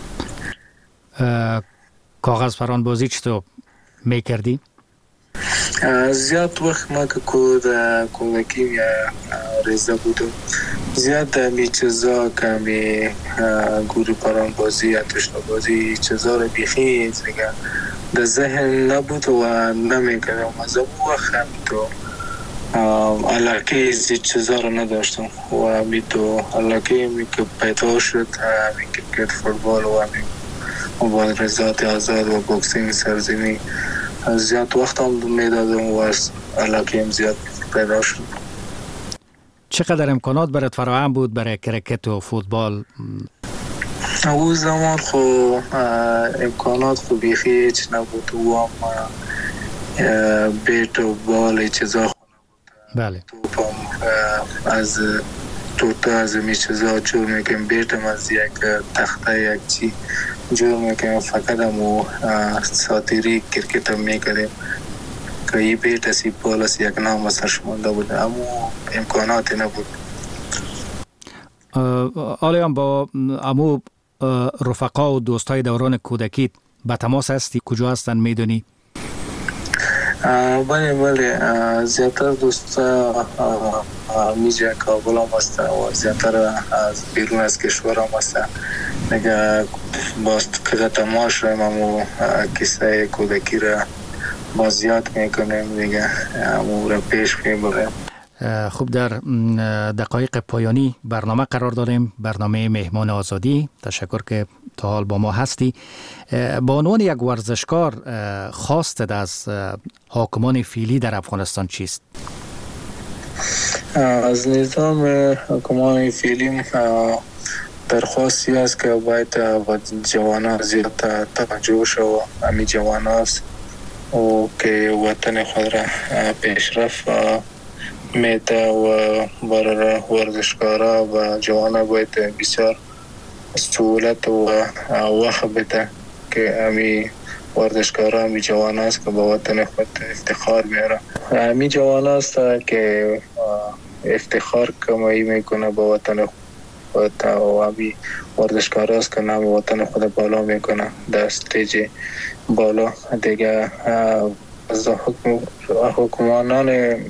کاغذ پران بازی چطور میکردی؟ زیاد وقت ما که کودکی یا ریزه بودم، زیاد می چیزا که می گوری پران بازی یا تشله بازی چیزا رو بیخی دیگه در ذهن نبود و نمیکردم. از اون وقت همی تو علاقه از چیزا رو نداشتم و همی تو علاقه همی که پیدا شد همی کرکت، فوتبال و همی مبارزات آزاد و بوکسینگ سرزمینی زیاد وقت هم میدادم و از علاقه هم زیاد پیدا شد. چقدر امکانات برات فراهم بود برای کرکت و فوتبال؟ او زمان خو امکانات خو بیخی هیچ نبود و هم بیت و بال چیزا خو نبود. بله. توپم از توتا از می چیزا جور میکنم، بیتم از یک تخته یک چی جور میکنم، فقط همو ساتیری کرکت هم میکردیم که ای بیت اسی بال از یک نام سرش مانده بود، همو امکاناتی نبود. آلیان با امو رفقا و دوستای دوران کودکیت به تماس هستی؟ کجا هستن میدونی؟ بله زیادتر دوستا میجه کابل هم هستن و زیادتر از بیرون از کشور هم هستن. نگه باز که تماس شویم همو کسای کودکی را باز یاد میکنیم دیگه، همو را پیش میبریم. خوب، در دقایق پایانی برنامه قرار داریم، برنامه مهمان آزادی. تشکر که تا حال با ما هستی. با عنوان یک ورزشکار خواستت از حاکمان فعلی در افغانستان چیست؟ از نظام حاکمان فعلی درخواستی است که باید با جوانان زیاد توجه شو. همین جوان است و که وطن خود را پیشرفت میده و برای ورزشکارا و جوانان باید بسیار سهولت و وقت بده که همی ورزشکارا همی جوان است که با وطن خود افتخار میاره. همی جوان است که افتخار کمایی میکنه با وطن خود و همی ورزشکار است که نام وطن خود بالا میکنه در استیج بالا دیگه. از حکومانان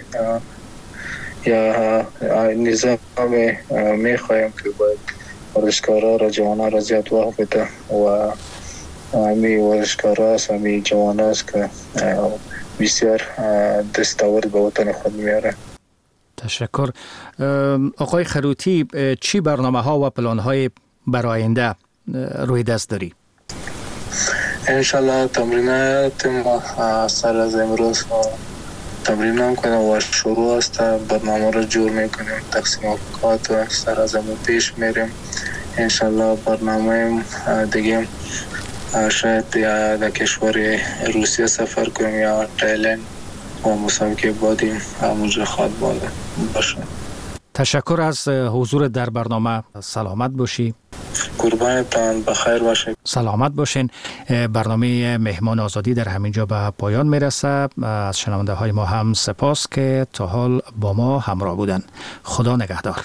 یا نظام میخوایم که باید ورزشکارا را جوانان را زیاد وقت بده و همی ورزشکارا است، همی جوان است که بسیار دستاورد به وطن خود میاره. تشکر. آقای خروتی، چی برنامه ها و پلان های برای آینده روی دست داری؟ انشالله تمرینات ما سر از امروز تمرین هم کنیم و شروع است، برنامه را جور میکنیم، تقسیم اوقات سر از امروز پیش میریم. انشالله برنامه دیگه شاید در کشور روسیه سفر کنیم یا تایلند و مسابقه بادیم همونجا خواد باشه. تشکر از حضور در برنامه. سلامت باشی. قربانتان، بخیر باشه. سلامت باشین. برنامه مهمان آزادی در همینجا به پایان میرسه. از شنونده های ما هم سپاس که تا حال با ما همراه بودن. خدا نگهدار.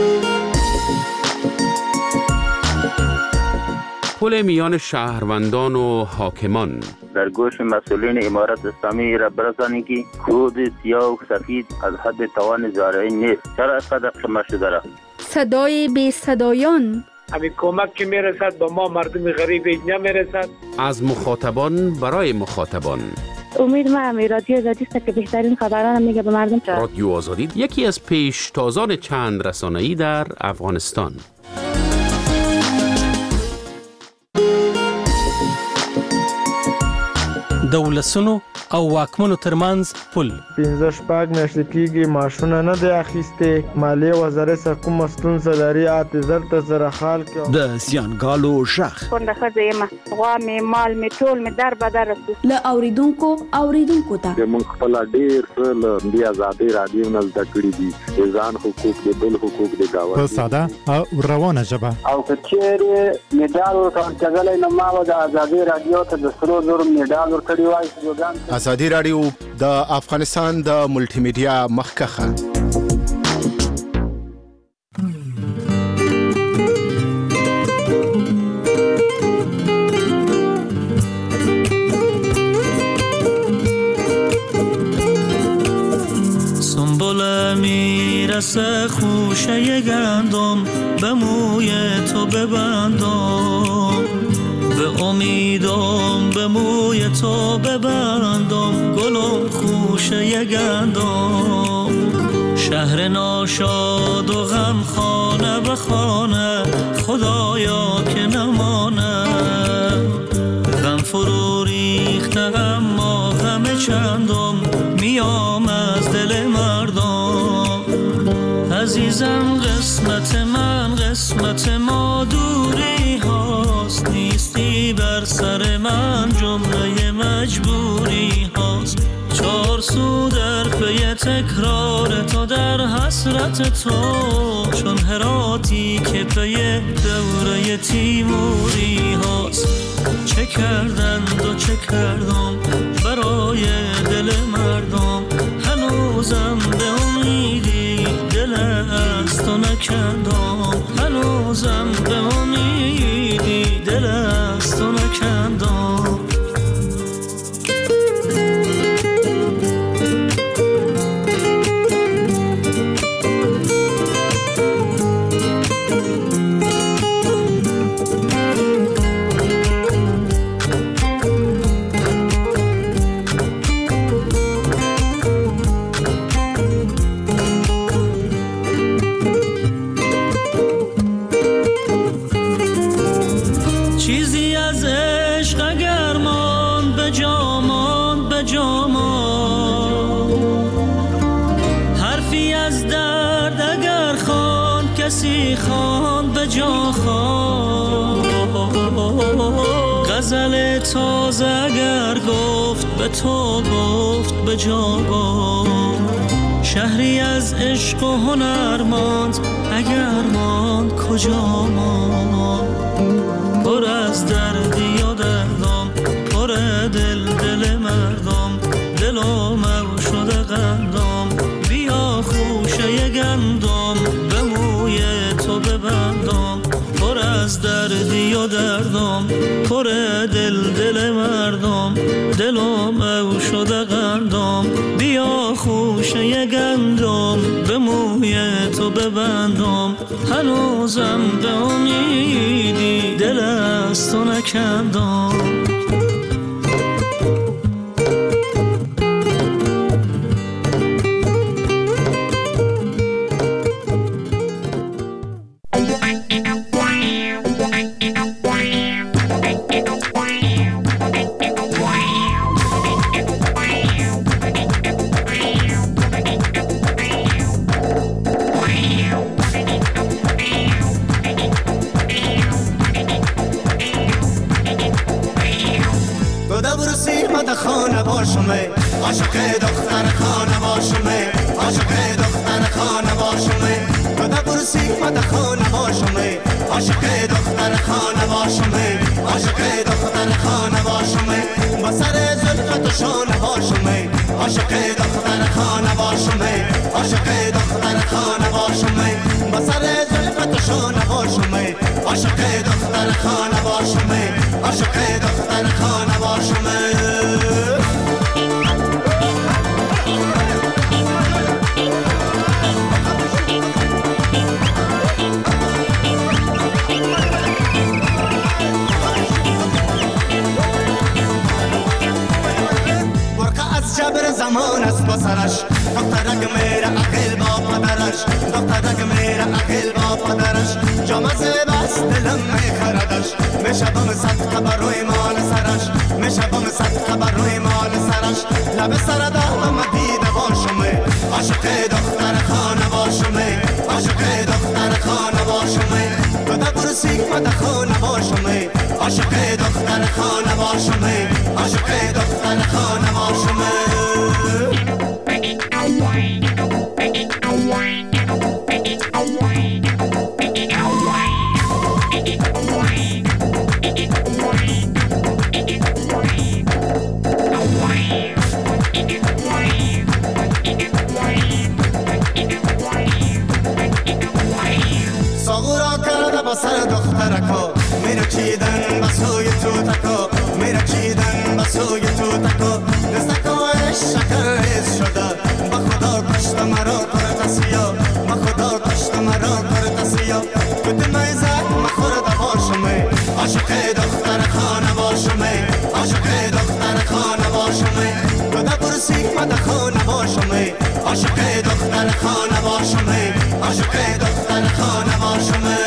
پل میان شهروندان و حاکمان در گوش مسئولین امارت اسلامی را برسانید که کود سیاه و سفید از حد توان زارعی نیست. چرا اینقدر شما شده را؟ صدای بی صدایان. همین کمک که میرسد با ما مردم غریب نمیرسد. از مخاطبان برای مخاطبان. امید ما رادیو آزادی است که بهترین خبران میگه به مردم. رادیو آزادی یکی از پیشتازان چند رسانه‌ای در افغانستان. د ولسونو او واکمنو ترمنځ پل 15 میاشتې کېږي ماشونه نه دی اخیستی، مالیې وزارت څخه کومه ستونزه لري اته زره خال کې د زیانګالو شخ کونډه ښځه یم، غوا مې مال مې ټول مې در بدر رسو. له اوریدونکو ته موږ خپل ډېر څه له دې ازادۍ رادیو نه زده کړي دي، د ځان حقوق د بل حقوق د گاونډي په ساده او روانه ژبه. او که چیرې میډال ورکړل نو ما د ازادۍ رادیو ته د سرو زرو میډال ورکړی وای. ازادي رادیو د افغانستان د ملټي میډیا مخکخه. سنبل میرسه خوشه گندم به موی تو ببندم، به امیدم به موی تو ببندم، گلم خوشه گندم. شهر ناشاد و غم خانه به خانه خدایا که نمانه، غم فرو ریخته اما غم چندم میام از دل مردم. عزیزم قسمت من قسمت ما دوری هاست، نیستی بر سر من جمله مجبوری هاست. چار سو در پی تکرار تو در حسرت تو، چون هراتی که پی دوره تیموری هاست. چه کردند و چه کردم برای دل مردم، هنوزم به امیدی دل از تو نکندم، هنوزم به امیدی دل از تو نکندم. غزل تازه اگر گفت به تو گفت به جا گفت، شهری از عشق و هنر ماند اگر ماند کجا ماند. پر از دردی و دردم پر دل مردم، دلم او شده قندم، بیا خوشه گندم به موی تو ببندم. پر از دردی و دردم پر دل مردم، دلم او شده قندم، بیا خوشه گندم به موی تو ببندم. هنوزم به امیدی دل از تو نکندم. زمان است با سرش، دخترک میره عقل با پدرش، دخترک میره عقل با پدرش، جامزه بس دلم میخردش، میشبم صد خبر روی مال سرش، میشبم صد خبر روی مال سرش، لب سر دارم دیده باشمه، عاشق دختر خانه باشمه، عاشق دختر خانه باشمه، بده برسی بده خانه باشمه، عاشق دختر خانه باشمه، عاشق دختر خانه باشمه. ساغورا کرده با سر دخترکا، میره چیدن بسوی تو تکا، میره چیدن بسوی تو تکا، دستکایش شکر ریز شده، با خدا کشت مرا کرد سیا، با خدا کشت مرا کرد سیا، کت میزک مخورده باشمه، عاشق دختر خانه باشمه، عاشق دختر خانه باشمه، کده برسی مده خانه باشمه، عاشق دختر خانه باشمه، عاشق دختر خانه باشمه.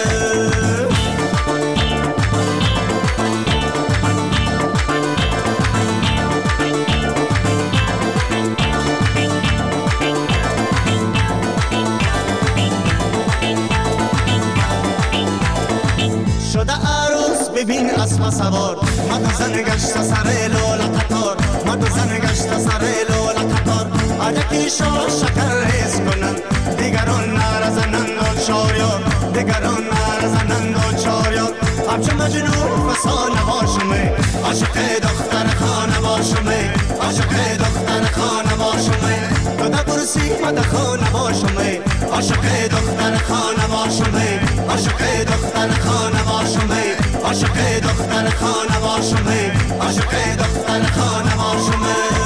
ببین اسب سوار مرد و زن گشت سر لول قطار مرد و زن گشت سر لول قطار عجکی شاه شکر ریز کنن دیگران نرزنند و چاریار دیگران نرزنند و چاریار همچه مجنون فسانه باشمه عاشق دختر خانه باشمه عاشق دختر خانه باشمه تو در پرسی مد خانه باشمه عاشق دختر خانه باشمه عاشق دختر خانه باشمه عاشق دختر خانه باشمه عاشق دختر خانه باشمه